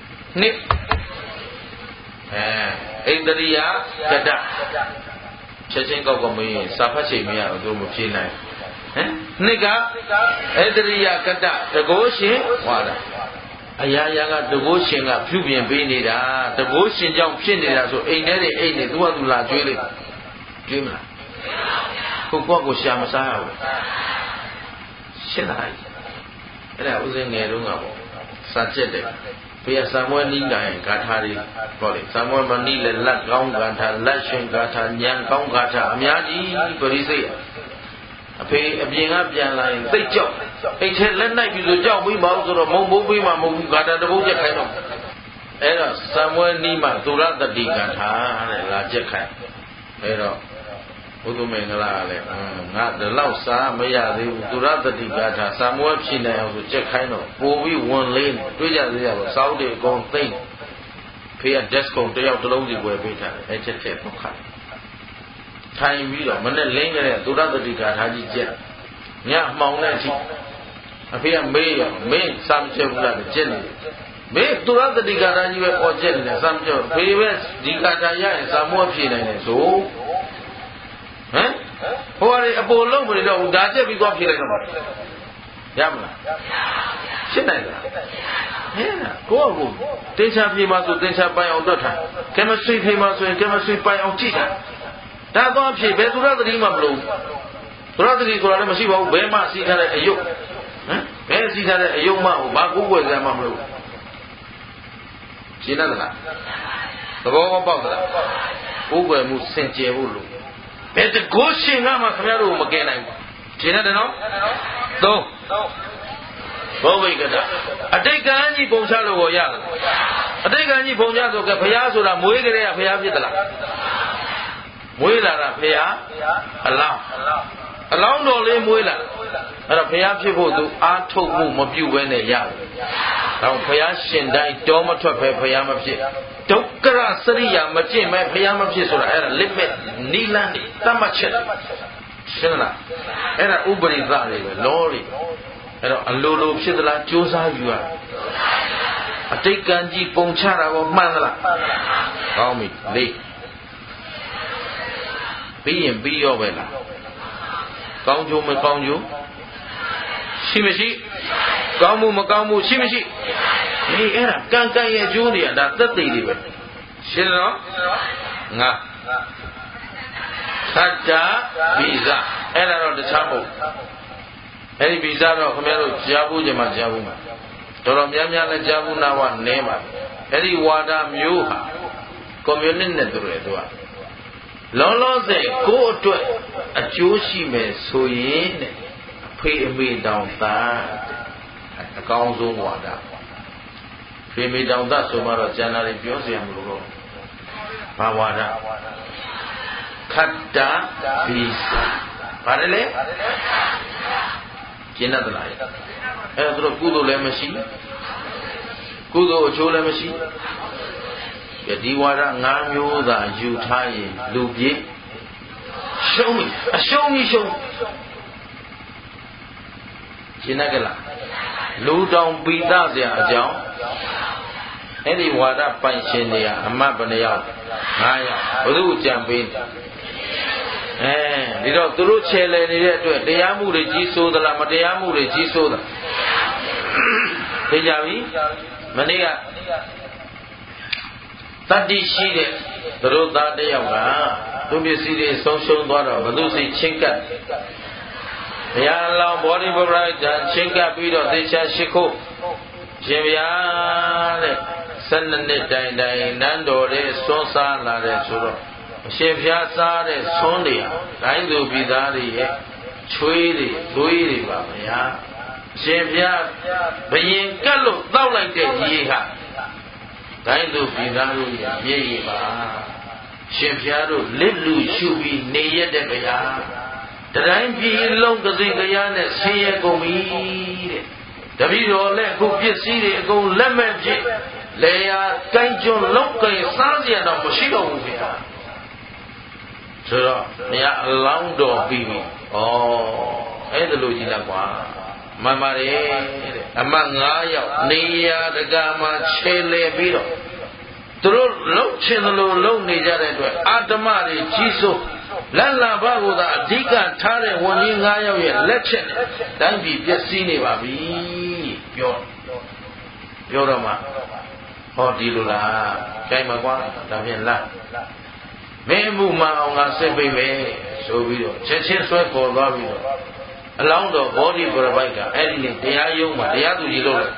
ဣန္ဒြိယကတ္တချက်ချင်းကောက်မင်းစာဖတ်ချိန်မရတော့သူမဖြေနိုင်နှစ်ကဣန္ဒြိယကတ္တတကောရှင်ဝါဒအရာရာကတကိုးရှင်ကပြုပြင်ပေးနေတာတကိုးရှင်ကြောင့်ဖြစ်နေတာဆိုအိမ်ထဲတွေအိမ်နေသူကသူလာကျွေးလိုက်ကျွေးမလားကိုကိုရှာမစားရဘူးရှင်းလားအဲ့ဒါဥစဉ်ငယ်တုန်းကပေါ့စာကျက်တယ်ဘေးကစာမွဲနီးလာရင်ဂါထာတွေပေါ့လေစာမွဲမနီးလဲလက်ကောင်းဂါထာလက်ရှင်ဂါထာညံကောင်းဂါထာအများကြီးပရိစိတ်အဖေအပြင်ကပြန်လာရင်သိကြောက်အိတ်ထဲလက်နိုင်ပြီဆိုကြောက်ပြီးမအောင်ဆိုတော့မုံဘိုးပေးမှမဟုတ်ဘူးဂါထာတစ်ပုဒ်ချက်ခိုင်းတော့အဲ့တော့စံမွဲနီးမှသုရတတိဂါထာတဲ့လာချက်ခိုင်းအဲ့တော့ဘုသူမင်္ဂလာလည်းငါဒီလောက်စားမရသေးဘူးသုရတတိဂါထာစံမွဲဖြစ်နေအောင်ဆိုချက်ခိုင်းတော့ပို့ပြီးဝင်လေးတွေးကြသေးရတော့စောင်းတွေအကုန်သိမ့်ဖေးက desk ကုန်တယောက်တစ်လုံးစီဝယ်ပေးထားတယ်အဲ့ချက်ထည့်ပုတ်ခါထိုင်ပြီးတော့မနဲ့လင်းကြတဲ့သုရတတိဂါထာကြီးကျက်ညမှောင်တဲ့အထိအဖေကမေးရမင်းစာမချက်ဘူးလားကျက်နေတယ်မင်းသုရတတိဂါထာကြီးပဲអော်ကျက်နေတယ်စာမချက်ဖေးပဲဒီဂါထာရရင်စာမွေးဖြေနိုင်တယ်ဆိုဟမ်ဟိုကအပေါ်လုံးမနေတော့ဒါကျက်ပြီးသွားဖြေလိုက်တော့ရမလားရှင်းနိုင်လားဟဲ့ကိုယ့်ကိုတင်ချာဖြေမှဆိုတင်ချာပိုင်အောင်တွက်ထားကင်မစထရီဖြေမှဆိုရင်ကင်မစထရီပိုင်အောင်ကြည့်တာဒါတော့ဖြေဘယ်သုရတတိမှမလို့သုရတတိဆိုတာလည်းမရှိပါဘူးဘယ်မှစီးထားတဲ့အယုတ်ဘယ်စီးထားတဲ့အယုတ်မှဘာကိုယ်ွယ်စရာမှမလို့ရှင်းတယ်လားသဘောပေါက်သလားကိုယ်ွယ်မှုစင်ကြယ်ဖို့လို့ဘယ်တကိုးရှင်ကမှခင်ဗျားတို့မကယ်နိုင်ဘူးရှင်းတယ်နော်သုံးဘောဝိကတအတိတ်ကံကြီးပုံချလို့ဟောရလားအတိတ်ကံကြီးပုံချဆိုကဘုရားဆိုတာမွေးကြတဲ့ကဘုရားဖြစ်သလားမွေးလာတာဘုရားအလောင်းတော်လေးမွေးလာအဲ့တော့ဘုရားဖြစ်ဖို့သူအားထုတ်မှုမပြုဘဲနဲ့ရတယ်။ဒါဘုရားရှင်တိုင်းတောမထွက်ပဲဘုရားမဖြစ်ဒုက္ခရစရိယာမကျင့်မဲ့ဘုရားမဖြစ်ဆိုတာအဲ့ဒါ limit နီလန်းတွေတတ်မှတ်ချက်ရှင်းလားအဲ့ဒါဥပရိသတွေပဲလောတွေအဲ့တော့အလိုလိုဖြစ်သလားကြိုးစားယူရအတိတ်ကံကြီးပုံချတာကိုမှန်သလားကောင်းပြီလေးပြီးရင်ပြီးရောပဲလားကောင်းကျိုးမကောင်းကျိုးရှိမရှိကောင်းမှုမကောင်းမှုရှိမရှိဒီအဲ့ဒါကံကံရဲ့အကျိုးတွေကဒါသက်သေတွေပဲရှင်းနော်ငါသတ္တဗီဇအဲ့ဒါတော့တခြားမဟုတ်အဲ့ဒီဗီဇတော့ခင်ဗျားတို့ကြားဘူးကြမှာကြားဘူးမှာတော်တော်များများလည်းကြားဘူးနာဝနဲပါအဲ့ဒီဝါဒမျိုးဟာကွန်မြူနစ်နဲ့တူတယ်သူကလောလောဆယ်ကိုယ့်အတွက်အကျိုးရှိမယ်ဆိုရင်အဖေအမေတောင်သားအကောင်းဆုံးဝါဒဖေမေတောင်သားဆိုမှတော့ကျန်တာတွေပြောเสียမလို့တော့ဘာဝါဒခတ္တဗီဇဘာလဲလဲကျင့်တတ်လားအဲ့ဒါတို့ကုသိုလ်လည်းမရှိကုသိုလ်အကျိုးလည်းမရှိဒီဝါဒ၅မျိုးသာယူထားရင်လူပြေရှုံးပြီအရှုံးကြီးရှုံးရှင်းတတ်ကြလားလူတောင်ပိသစရာအကြောင်းအဲ့ဒီဝါဒပိုင်ရှင်တွေကအမတ်ဘယ်နှယောက်9ယောက်ဘုသူ့ကြံပေးဒီတော့သူတို့ချေလဲနေတဲ့အတွက်တရားမှုတွေကြီးစိုးသလားမတရားမှုတွေကြီးစိုးသလားသိကြပြီမနေ့ကတတ္တိရှိတဲ့သူတို့သားတစ်ယောက်ကသူပစ္စည်းတွေဆုံးရှုံးသွားတော့ဘုသူစိတ်ချင်းကပ်ဘုရားလောင်းဘောဓိပရိဒါချင်းကပ်ပြီးတော့သေချာရှိခိုးရှင်ဗျာတဲ့12နှစ်တိုင်တိုင်နန်းတော်ရဲ့စွန်းစားလာတဲ့ဆိုတော့အရှင်ဘုရားစားတဲ့ဆွန်းတွေဟာတိုင်းသူပြည်သားတွေရဲ့ချွေးတွေသွေးတွေပါဗျာအရှင်ဘုရားဘယင်ကတ်လို့တောက်လိုက်တဲ့ရေဟာတိုင်းသူပြည်သားတို့ရဲ့မြေကြီးပါရှင်ဘုရားတို့လစ်လူရှုပြီးနေရတဲ့ဗျာတတိုင်းပြည်လုံးကစိကရနဲ့ဆင်းရဲကုန်ပြီတဲ့တပည့်တော်လည်းအခုပစ္စည်းတွေအကုန်လက်မဲ့ဖြစ်လေယာကိုင်းကျွန်းလောက်ကင်စားစရာတော့မရှိတော့ဘူးဗျာဆိုတော့မြတ်အလောင်းတော်ပြီးပြီအဲ့ဒါလိုကြီးလားကွာမှန်ပါတယ်တဲ့အမတ်9ယောက်နေရာတကာမှာခြေလဲပြီးတော့သူတို့လှုပ်ချင်သလိုလှုပ်နေကြတဲ့အတွက်အာတမတွေကြီးစိုးလတ်လာဘကိုသာအဓိကထားတဲ့ဝန်ကြီး9ယောက်ရဲ့လက်ချက်နဲ့တိုင်းပြည်ပျက်စီးနေပါပြီပြောတော့မှဟောဒီလိုလားကြိုက်မှာကွာဒါဖြင့်လားမင်းမှုမှအောင်ငါစစ်ပိတ်မယ်ဆိုပြီးတော့ချက်ချင်းဆွဲပေါ်သွားပြီးတော့အလောင်းတော်ဘောဓိပရပိုက်ကအဲ့ဒီနေ့တရားရုံးမှာတရားသူကြီးလုပ်လိုက်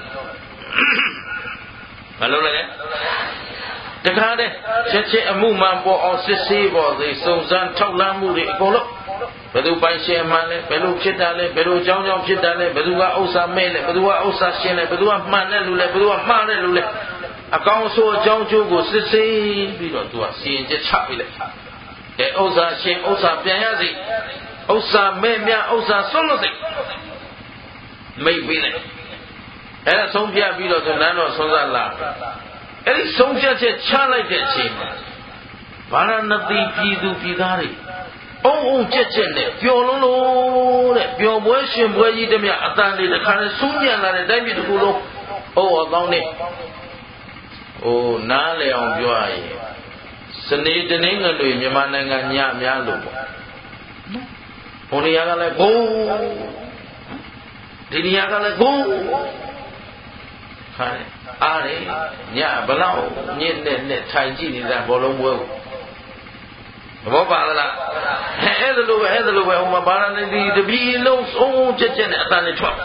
မလုပ်လိုက်နဲ့တခါတည်းချက်ချင်းအမှုမှန်ပေါ်အောင်စစ်ဆေးပေါ်သေးစုံစမ်းထောက်လှမ်းမှုတွေအကုန်လုံးဘယ်သူပိုင်ရှင်မှန်လဲဘယ်လိုဖြစ်တာလဲဘယ်လိုကြောင်းဖြစ်တာလဲဘယ်သူကဥစ္စာမဲ့လဲဘယ်သူကဥစ္စာရှင်းလဲဘယ်သူကမှန်တဲ့လူလဲဘယ်သူကမှားတဲ့လူလဲအကောင်ဆိုးအကြောင်းကျိုးကိုစစ်ဆေးပြီးတော့သူကစီရင်ချက်ချပေးလိုက်တဲ့ဥစ္စာရှင်ဥစ္စာပြန်ရစီဥစ္စာမဲ့မြဥစ္စာဆွတ်လို့စိမိတ်ပေးလိုက်အဲ့ဒါဆုံးဖြတ်ပြီးတော့သူနန်းတော်ဆုံးစားလာအဲ့ဒီဆုံးဖြတ်ချက်ချလိုက်တဲ့အချိန်မှာဗာရာဏသီပြည်သူပြည်သားတွေအုံကြက်နဲ့ပျော်လုံးလို့တဲ့ပျော်ပွဲရှင်ပွဲကြီးတည်းမြအတန်တွေတခါနဲ့စူးညံလာတဲ့တိုင်းပြည်တစ်ခုလုံးအကောင်းနဲ့နားလေအောင်ပြောရရင်စနေတနင်္ဂနွေမြန်မာနိုင်ငံညများလို့ပေါ့ဟိုနေရာကလည်းဂုံဒီနေရာကလည်းဂုံခါတယ်အားတယ်ညဘလောက်ညစ်နဲ့ထိုင်ကြည့်နေတာဘောလုံးပွဲကိုဘောပါလားအဲ့ဒါလိုပဲဟိုမှာဘာသာနေဒီတပီလုံးစုံချက်နဲ့အတန်နဲ့ထွက်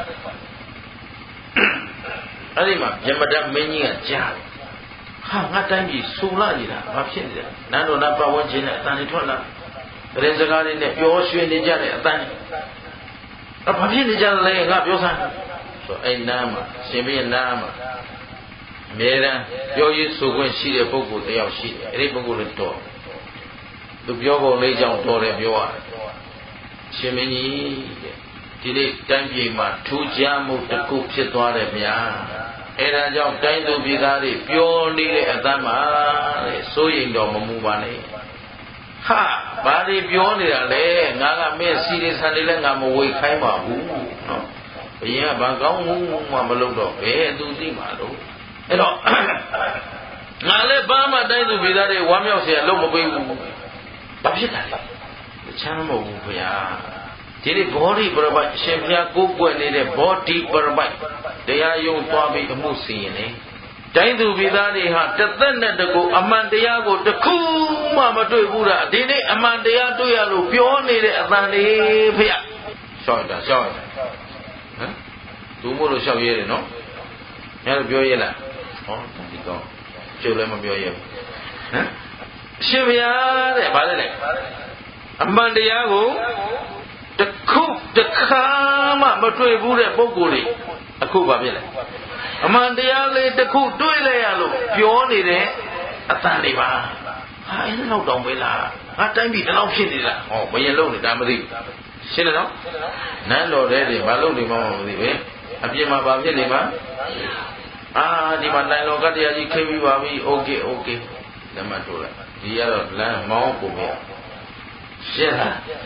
အဲ့ဒီမှာမြမတမင်းကြီးကကြားဟာငါတိုင်းပြည်ဆူလာနေတာဘာဖြစ်နေလဲနန်းတော်နဲ့ပတ်ဝန်းကျင်နဲ့အတန်တွေထွက်လာတဲ့စကားတွေနဲ့ပျော်ရွှင်နေကြတဲ့အတန်ဘာဖြစ်နေကြလဲငါပြောစမ်းဆိုအဲ့နားမှာရှင်ဘုရင်နားမှာအမြဲတမ်းပြောရေးဆိုခွင့်ရှိတဲ့ပုဂ္ဂိုလ်တယောက်ရှိတယ်အဲ့ဒီပုဂ္ဂိုလ်လည်းတော်သူပြောပုံလေးကြောင့်တော်တယ်ပြောရတယ်ရှင်မင်းကြီးဒီနေ့တိုင်းပြည်မှာထူးခြားမှုတစ်ခုဖြစ်သွားတယ်ဗျာအဲ့ဒါကြောင့်တိုင်းသူပြည်သားတွေပြောနေတဲ့အတမ်းမှာတဲ့စိုးရိမ်တော်မမူပါနဲ့ဟာဘာတွေပြောနေတာလဲငါကမင်းစီရီဆန်လေးလည်းငါမဝေခိုင်းပါဘူးနော်ဘုရင်ကဘာကောင်းမှုမှမလုပ်တော့ဘယ်သူသိမှာလို့အဲ့တော့ငါလည်းဘာမှတိုင်းသူပြည်သားတွေဝမ်းမြောက်เสียလို့မပေးဘူးဘာဖြစ်တာလဲချမ်းမဟုတ်ဘူးဗျာဒီနေ့ဘောဓိပရပိုက်အရှင်ဘုရားကိုးကွယ်နေတဲ့ဘောဓိပရပိုက်တရားယုံသွားပြီးအမှုစီရင်နေတိုင်းသူပြည်သားတွေဟာတသက်နဲ့တကူအမှန်တရားကိုတခုမှမတွေ့ဘူးလားဒီနေ့အမှန်တရားတွေ့ရလို့ပြောနေတဲ့အတန်လေးဖေရှောက်တာဟမ်သူမို့လို့ရှောက်ရဲတယ်နော်ညတော့ပြောရဲလားဟောဒီကောကျုပ်လည်းမပြောရဲဘူးဟမ်ရှင်ဘုရားတဲ့ဗါလဲအမှန်တရားကိုတခုတခါမှမတွေ့ဘူးတဲ့ပုဂ္ဂိုလ်တွေအခုဘာဖြစ်လဲအမှန်တရားလေးတခုတွေ့လဲရလို့ပြောနေတဲ့အတန်တွေပါဟာအဲ့လောက်တောင်ပဲလားငါတိုင်းပြည်ဒီလောက်ဖြစ်နေလားဟောဘယင်လုံးနေတာမသိဘူးရှင်းတယ်နော်နန်းတော်ထဲတွေမလုပ်နေမှမသိပဲအပြင်မှာဘာဖြစ်နေမှာဒီမှာနိုင်တော်ကတရားကြီးခိပြီးပါပြီโอเคလက်မှတ်ထိုးလိုက်ဒီကတော့လမ်းမောင်းပုံပြရှင်းလား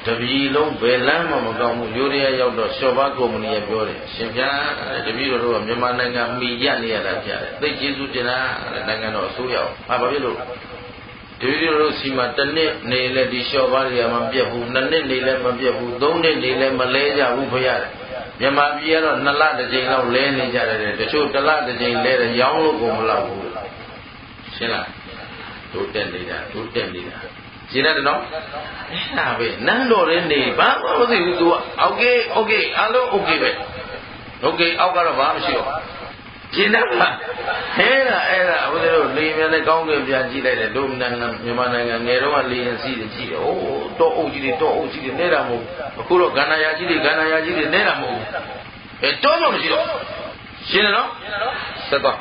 တပီလုံးဘယ်လမ်းမှမကောင်းဘူးရိုးရရောက်တော့ရှော့ဘာကုမ္ပဏီကပြောတယ်ရှင်ဗျာတပီတို့ကမြန်မာနိုင်ငံမိရနေရတာပြတယ်သိကျေးဇူးတင်တာနိုင်ငံတော်အစိုးရဘာဖြစ်လို့တပီတို့စီမှာတစ်နှစ်နေလဲဒီရှော့ဘာတွေကမပြတ်ဘူးနှစ်နှစ်နေလဲမပြတ်ဘူးသုံးနှစ်နေလဲမလဲကြဘူးဖရတယ်မြန်မာပြည်ကတော့2လတစ်ကြိမ်လောက်လဲနေကြတယ်တချို့1လတစ်ကြိမ်လဲတယ်ရောင်းလို့ကိုမလောက်ဘူးရှင်းလားတို့တက်နေတာရှင်းတယ်နော်အဲ့ဒါပဲနန်းတော်ရဲ့နေဘာမှမသိဘူး तू ကโอเคအားလုံးโอเคပဲโอเคအောက်ကတော့ဘာမှမရှိတော့ရှင်းတယ်လားအဲ့ဒါဘုရားတို့လေမြန်နဲ့ကောင်းကင်ပြန်ကြည့်လိုက်တယ်တို့နိုင်ငံမြန်မာနိုင်ငံငယ်တော့ကလေရင်စီးတယ်ကြည့်တယ်အိုးတောအုပ်ကြီးတွေနေတာမဟုတ်အခုတော့ကန္နာယာကြီးတွေနေတာမဟုတ်အဲတောတော့မရှိတော့ရှင်းတယ်နော်ဆက်တော့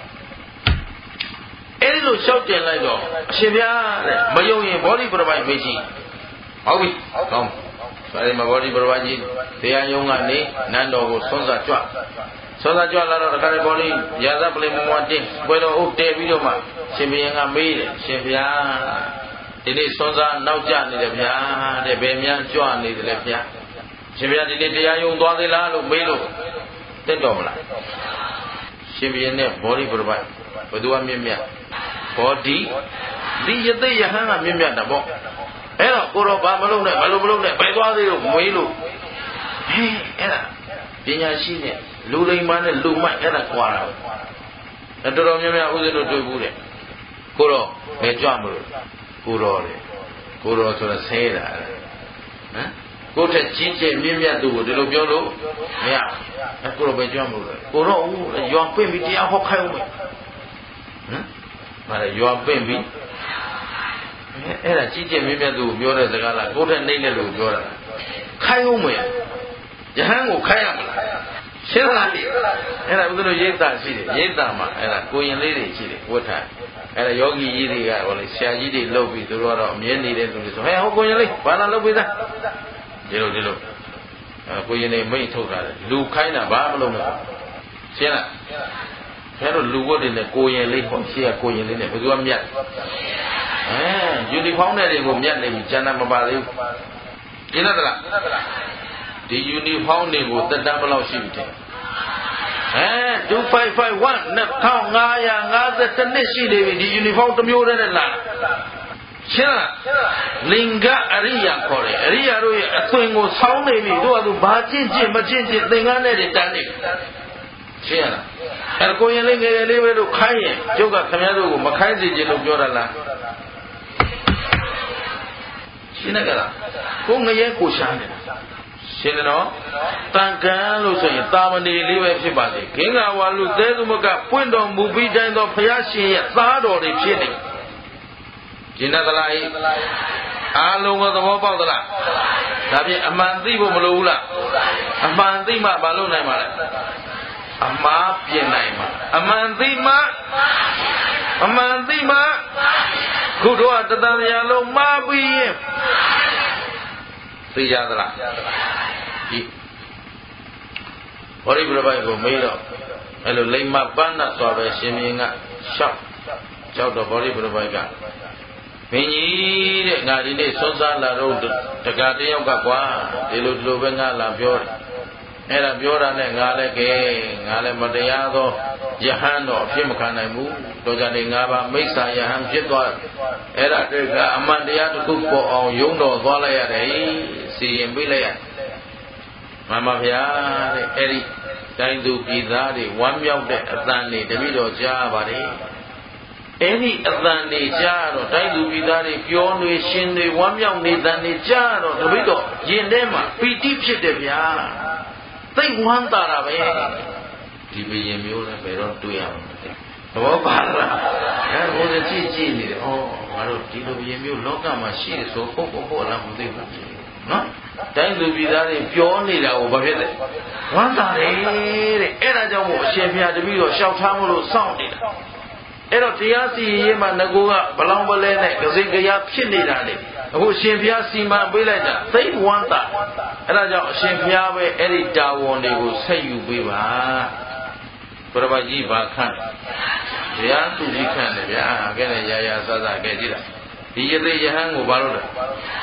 အဲ့ဒီလိုလျှောက်တင်လိုက်တော့အရှင်ဘုရားတဲ့မယုံရင်ဘောဓိပရပိုက်မေးကြည့်ဟုတ်ပြီကောင်းဆိုရင်မဘောဓိပရပိုက်ကြီးတရားယုံကနေနန်းတော်ကိုဆွမ်းစာကြွလာတော့တခါလေဘောဓိရာဇပလိမမောတင်းပွဲတော်ဥတဲပြီးတော့မှရှင်ဘုရင်ကမေးတယ်ရှင်ဘုရားဒီနေ့ဆွမ်းစာနောက်ကျနေတယ်ဗျာတဲ့ဘယ်များကြွနေတယ်လဲဗျာရှင်ဘုရားဒီနေ့တရားယုံသွားသေးလားလို့မေးလို့တက်တော်မလားရှင်ဘုရင်နဲ့ဘောဓိပရပိုက်ဘယ်သူကမြင့်မြတ်ဘောဓိဒီယသိယဟန်ကမြင့်မြတ်တာပေါ့အဲ့တော့ကိုတော့ဘာမလုပ်နဲ့ဘယ်လိုမလုပ်နဲ့ဘယ်သွားသေးလို့မွေးလို့ဟဲ့အဲ့ဒါပညာရှိနဲ့လူလိမ္မာနဲ့လူမိုက်အဲ့ဒါကွာတာပဲတော်တော်များများဥစ္စာတို့တွေ့ဘူးတဲ့ကိုတော့ဘယ်ကြွမလို့ကိုတော့ဆိုတာဆဲတာဟမ်ကိုထက်ကြီးကျယ်မြင့်မြတ်သူကိုဒီလိုပြောလို့မရကိုတော့ဘယ်ကြွမလို့ကိုတော့ရွာပင့်ပြီးတရားဟောခိုင်းဦးမယ်ဟမ်မလဲရွာပင့်ပြီးအဲ့ဒါကြီးကျယ်မြင့်မြတ်သူကိုပြောတဲ့စကားလားကိုထက်နှိမ့်တဲ့လူကိုပြောတာခိုင်းဦးမယ်ယဟန်ကိုခိုင်းရမလားရှင်းလားအဲ့ဒါဥဒ္ဒရရိတ်တာရှိတယ်ရိတ်တာမှာအဲ့ဒါကိုရင်လေးတွေရှိတယ်ဝတ်ထားအဲ့ဒါယောဂီကြီးတွေကဟောလေဆရာကြီးတွေလှုပ်ပြီးသူတို့ကတော့အမြဲနေတဲ့လူတွေဆိုဟဲ့ဟောကိုရင်လေးဘာလာလှုပ်ပြီးသားဒီလိုကိုရင်လေးမိတ်ထုတ်တာလူခိုင်းတာဘာမလုပ်နဲ့ရှင်းလားအဲ့တော့လူဝတ်တွေနဲ့ကိုရင်လေးဟောရှေ့ကကိုရင်လေးနဲ့ဘယ်သူကမြတ်ယူနီဖောင်းနဲ့တွေကိုမြတ်နေပြီကျန်တာမပါသေးဘူးရှင်းလားဒီယူနီဖောင်းတွေကိုတက်တန်းဘယ်လောက်ရှိပြီတဲ့2551 2550နှစ်ရှိနေပြီဒီယူနီဖောင်းတစ်မျိုးတည်းနဲ့လာရှင်းလားလင်္ကာအရိယာခေါ်တယ်အရိယာတို့ရဲ့အသွင်ကိုဆောင်းနေပြီတို့ကသူဘာကျင့်မကျင့်သင်္ကန်းနဲ့တန်းနေရှင်းလားအဲ့ကိုရင်လေးငယ်လေးပဲလို့ခိုင်းရင်ကျုပ်ကခင်ဗျားတို့ကိုမခိုင်းစေချင်လို့ပြောတာလားရှင်းတယ်ကလားကိုငရဲကိုရှားနေတာရှင်းတယ်နော်တန်ကန်းလို့ဆိုရင်တာမဏေလေးပဲဖြစ်ပါစေဂင်္ဂဝါလူသဲသမကပွင့်တော်မူပြီးတိုင်းသောဘုရားရှင်ရဲ့သားတော်တွေဖြစ်နေရှင်းတယ်သလားအားလုံးကသဘောပေါက်သလားဒါဖြင့်အမှန်သိဖို့မလိုဘူးလားအမှန်သိမှမလုပ်နိုင်ပါလဲအမှားပြင်နိုင်မှာအမှန်သိမှခုတော့တတန်ရာလုံးမှားပြီးရင်သိကြသလားဒီဘောရိပရပိုက်ကိုမေးတော့အဲ့လိုလိမ္မာပန်းတ်စွာပဲရှင်မြင်းကရှောက်တော့ဘောရိပရပိုက်ကမင်းကြီးတဲ့ငါဒီနေ့စွန့်စားလာတော့တကားတယောက်ကကွာဒီလိုပဲငါလာပြောတယ်အဲ့ဒါပြောတာနဲ့ငါလည်းမတရားသောယဟန်တော့အဖြစ်မခံနိုင်ဘူးတော့ကြနေငါပါမိစ္ဆာယဟန်ဖြစ်သွားအဲ့ဒါတွေကအမှန်တရားတစ်ခုပေါ်အောင်ယုံတော်သွားလိုက်ရတယ်စီရင်ပေးလိုက်ရမှန်ပါဗျာတဲ့အဲ့ဒီတိုင်းသူပြည်သားတွေဝမ်းမြောက်တဲ့အသံတွေတပည့်တော်ကြားပါတယ်အဲ့ဒီအသံတွေကြားတော့တိုင်းသူပြည်သားတွေပြောနေရှင်တွေဝမ်းမြောက်နေတဲ့သံတွေကြားတော့တပည့်တော်ရင်ထဲမှာပီတိဖြစ်တယ်ဗျာသိဝမ်းသာတာပဲဒီဘယင်မျိုးလည်းဘယ်တော့တွေ့ရမှာမသိသဘောပါလားဘုရားကြည့်နေတယ်ဩငါတို့ဒီလိုဘယင်မျိုးလောကမှာရှိတယ်ဆိုဟုတ်လားမသိဘူးနော်တိုင်းသူပြည်သားတွေပြောနေတာကိုဘာဖြစ်လဲဝမ်းသာတယ်တဲ့အဲ့ဒါကြောင့်မို့အရှင်ဘုရားတပည့်တော်ရှောက်ထားမလို့စောင့်နေတာအဲ့တော့တရားစီရင်ရေးမှာငကိုကဘလောင်ပလဲနဲ့ကစိတ်ကြဖြစ်နေတာလေအခုအရှင်ဘုရားစီမံပေးလိုက်တာသိဝမ်းသာအဲ့ဒါကြောင့်အရှင်ဘုရားပဲအဲ့ဒီတာဝန်တွေကိုဆက်ယူပေးပါဘုရားကြီးဘာခန့်တရားသူကြီးခန့်တယ်ဗျာကဲနဲ့ရာရာစစကဲကြည့်တာဒီယသိယဟန်ကိုဘာလို့လဲ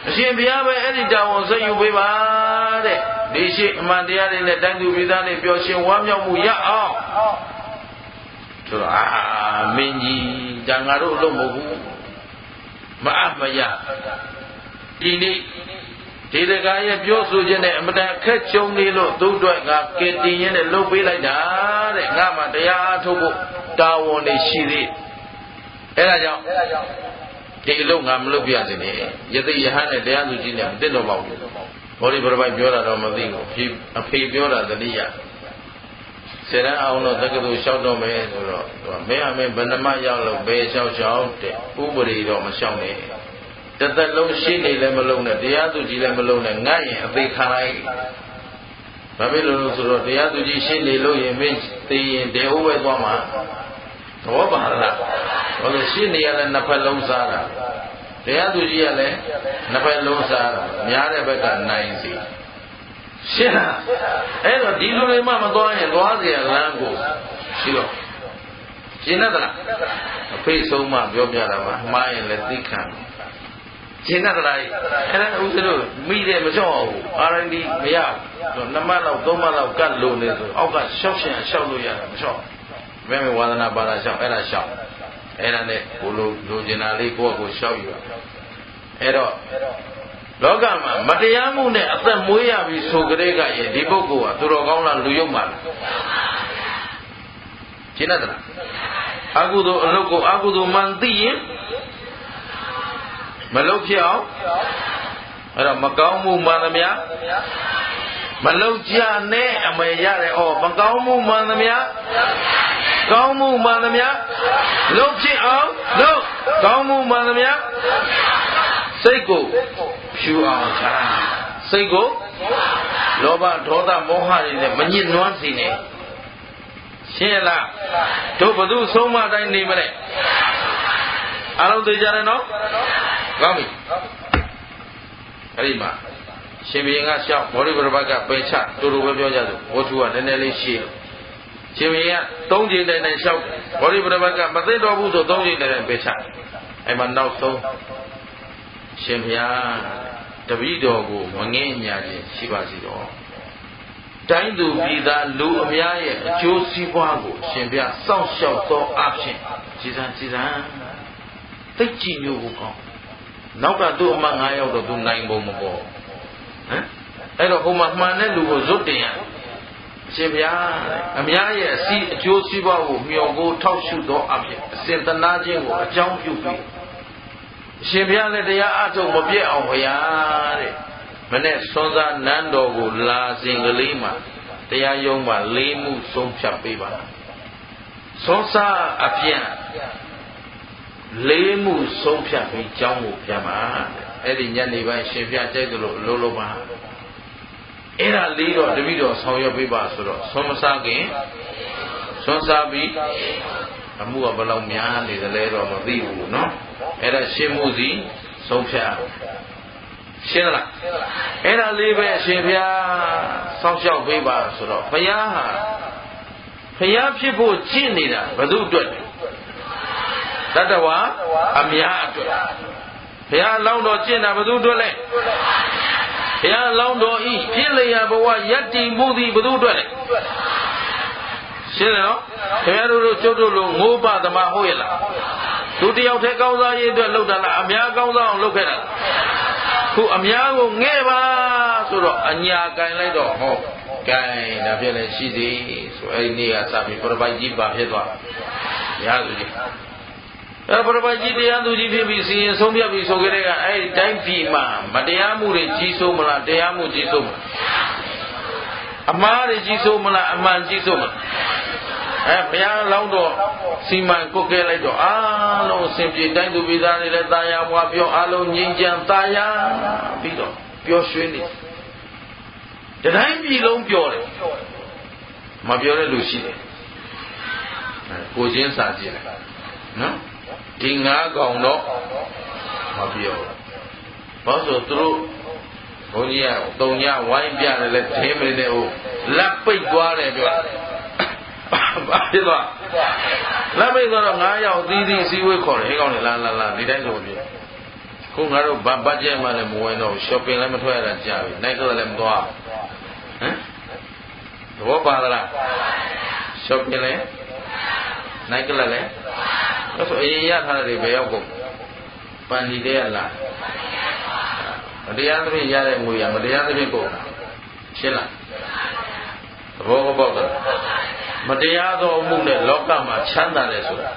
အရှင်ဘုရားပဲအဲ့ဒီတောင်းကိုဆက်ယူပေးပါတဲ့ဒီရှိအမှန်တရားတွေနဲ့တိုင်းသူပြည်သားတွေပျော်ရွှင်ဝမ်းမြောက်မှုရအောင်ဆိုတော့မင်းကြီးဒါငါတို့အလုပ်မဟုတ်ဘူးမအပ်မရဒီနေ့ဒီတကားရဲ့ပြောဆိုခြင်းနဲ့အမတန်အခက်ကြုံနေလို့သူ့အတွက်ကကင်တင်ရင်းနဲ့လှုပ်ပေးလိုက်တာတဲ့ငါမှတရားအားထုတ်ဖို့တာဝန်တွေရှိသေးအဲ့ဒါကြောင့်ဒီအလုပ်ငါမလုပ်ပြရစေနဲ့ယသိယဟန်နဲ့တရားသူကြီးနဲ့မသိတော့ပါဘူးဘောဓိပရပိုက်ပြောတာတော့မသိဘူးအဖေပြောတာတတိယစေရန်အောင်တော့တက္ကသိုလ်လျှောက်တော့မယ်ဆိုတော့မင်းအမေဘယ်နှမရောက်လို့ဘယ်လျှောက်တဲ့ဥပဒေတော့မလျှောက်နဲ့တသက်လုံးရှိနေလည်းမလုံးနဲ့တရားသူကြီးလည်းမလုံးနဲ့ငတ်ရင်အသေးခံလိုက်ဘာဖြစ်လို့လဲဆိုတော့တရားသူကြီးရှိနေလို့ရင်မင်းသိရင်တေဟုတ်ပဲသွားမှာသဘောပါလားဘာလို့ရှိနေရလဲနှစ်ဖက်လုံးစားတာတရားသူကြီးကလည်းနှစ်ဖက်လုံးစားတာများတဲ့ဘက်ကနိုင်စီရှင်းလားအဲ့တော့ဒီလိုတွေမှမသွားရင်သွားเสียလမ်းကိုရှိတော့ရှင်းတတ်လားအဖေဆုံးမပြောပြတာပါမှားရင်လည်းသိခံရှင်းတတ်လားအဲ့ဒါဥစ္စာတို့မိတယ်မလျှော့အောင်အာရန်ဒီမရဘူး2မှတ်လောက်3မှတ်လောက်ကတ်လို့နေဆိုအောက်ကရှောက်ရှင်ရှောက်လို့ရတယ်မလျှော့ဘယ်မှာဝါဒနာပါတာရှောက်အဲ့ဒါရှောက်အဲ့ဒါနဲ့ကိုလိုချင်တာလေးကိုယ့်ကိုရှောက်ယူအဲ့တော့လောကမှာမတရားမှုနဲ့အသက်မွေးရပြီဆိုကြတဲ့ကရဲ့ဒီပုဂ္ဂိုလ်ကသူတော်ကောင်းလားလူယုံပါလားရှင်းတတ်လားအကုသိုလ်အလုပ်ကိုအကုသိုလ်မှန်သိရင်မလုပ်ဖြစ်အောင်အဲ့တော့မကောင်းမှုမှန်သမျှမလုပ်ကြနဲ့အမေရတယ်ဩမကောင်းမှုမှန်သမျှကောင်းမှုမှန်သမျှလုပ်ဖြစ်အောင်လုပ်ကောင်းမှုမှန်သမျှစိတ်ကိုဖြူအောင်ချာစိတ်ကိုလောဘဒေါသမောဟတွေနဲ့မညစ်နွမ်းစေနဲ့ရှင်းလားတို့ဘသူဆုံးမတိုင်းနေမလဲအားလုံးသိကြတယ်နော်ကောင်းပြီအဲ့ဒီမှာရှင်ဘုရင်ကရှောက်ဘောဓိပရပတ်ကပယ်ချတူတူပဲပြောကြစို့ဝတ္ထုကနည်းနည်းလေးရှိလို့ရှင်ဘုရင်က3ချိန်တိုင်တိုင်ရှောက်ဘောဓိပရပတ်ကမသိတော့ဘူးဆို3ချိန်တိုင်တိုင်ပယ်ချအဲ့မှာနောက်ဆုံးရှင်ဘုရားတပည့်တော်ကိုမငဲ့ညာခြင်းရှိပါစေတော့တိုင်းသူပြည်သားလူအများရဲ့အကျိုးစီးပွားကိုရှင်ဘုရားစောင့်ရှောက်သောအဖြစ်ကြည်စံသိကြည်ညို့ကိုကောင်းနောက်ကသူ့အမ9ယောက်တော့သူနိုင်ပုံမပေါ်ဟမ်အဲ့တော့ဟိုမှာမှန်တဲ့လူကိုဇွတ်တင်ရရှင်ဘုရားအများရဲ့အကျိုးစီးပွားကိုမျှော်ကိုထောက်ရှုသောအဖြစ်အစဉ်တနာခြင်းကိုအကြောင်းပြုပြီးရှင်ဘုရားလည်းတရားအထုတ်မပြည့်အောင်ဘုရားတဲ့မနဲ့စွန်စားနန်းတော်ကိုလာစဉ်ကလေးမှာတရားယုံမှာ4မှုဆုံးဖြတ်ပေးပါစွန်စားအပြန်4မှုဆုံးဖြတ်ပြီးကြောင်းကိုပြန်ပါအဲ့ဒီညနေပိုင်းရှင်ဘုရားကြိုက်တယ်လို့လုံးလုံးပါအဲ့ဒါလေးတော့တပည့်တော်ဆောင်ရွက်ပေးပါဆိုတော့စွန်မစားခင်စွန်စားပြီးအမှုကဘယ်လောက်များနေသလဲတော့မသိဘူးเนาะအဲ့ဒါရှင်းမှုစီဆုံးဖြတ်ရှင်းလားအဲ့ဒါလေးပဲရှင်ဘုရားစောင့်ရှောက်ပေးပါဆိုတော့ဘုရားဟာဘုရားဖြစ်ဖို့ကြင့်နေတာဘယ်သူအတွက်တတ္တဝါအများအတွက်ဘုရားလောင်းတော်ကြင့်တာဘယ်သူအတွက်လဲဘုရားလောင်းတော်ဤဖြစ်လျာဘဝယတ္တိမှုသည်ဘယ်သူအတွက်လဲရှင်းတယ်နော်ဘုရားတို့ကျုပ်တို့လိုငိုးပသမားဟုတ်ရဲ့လားသူတယောက်တည်းကောင်းစားရေးအတွက်လှုပ်တာလားအများကောင်းစားအောင်လှုပ်ခဲ့တာခုအများကိုငဲ့ပါဆိုတော့အညာကင်လိုက်တော့ဟောကင်ဒါဖြစ်လဲရှိသေးဆိုအဲ့ဒီနေ့ကစပြီးပရပိုက်ကြီးပါဖြစ်သွားတရားသူကြီးအဲ့ပရပိုက်ကြီးတရားသူကြီးဖြစ်ပြီးစီရင်ဆုံးဖြတ်ပြီးဆိုကြတဲ့ကအဲ့ဒီတိုင်းပြည်မှာမတရားမှုတွေကြီးစိုးမလားတရားမှုကြီးစိုးမလားအမှားတွေကြီးစိုးမလားအမှန်ကြီးစိုးမလားဘုရားလောင်းတော်စီမံကုတ်ခဲလိုက်တော့အားလုံးအစဉ်ပြေတိုင်းသူပြည်သားတွေလည်းတာယာဘွားပြောအားလုံးငြိမ်းချမ်းတာယာပြီးတော့ပျော်ရွှင်နေတတိုင်းပြည်လုံးပျော်တယ်မပျော်တဲ့လူရှိတယ်ကိုချင်းစာကြည့်တယ်နော်ဒီ9ကောင်တော့မပျော်ဘာလို့သူတို့ဘုန်းကြီးကတုံညဝိုင်းပြတယ်လဲထင်းမနေနဲ့ဟိုလက်ပိတ်သွားတယ်ပြောဘာဖြစ်သွားလက်ပိတ်သွားတော့9ယောက်သီးသီးစည်းဝေးခေါ်တယ်ဟဲ့ကောင်လေလာဒီတိုင်းဆိုပြ Cũng ngã đâu bắt chế mà lại mua nó shopping lại mà thuê là chả bị nay cơ làm to đúng ba là shopping này nay cơ là nó phải ý nhá thằng này về ông pan đi đây là đi ăn thì ra đây mua mà đi ăn thì cũng xin là đúng không bao giờ mà đi ăn thôi ông này lót cả mà chán ra đấy rồi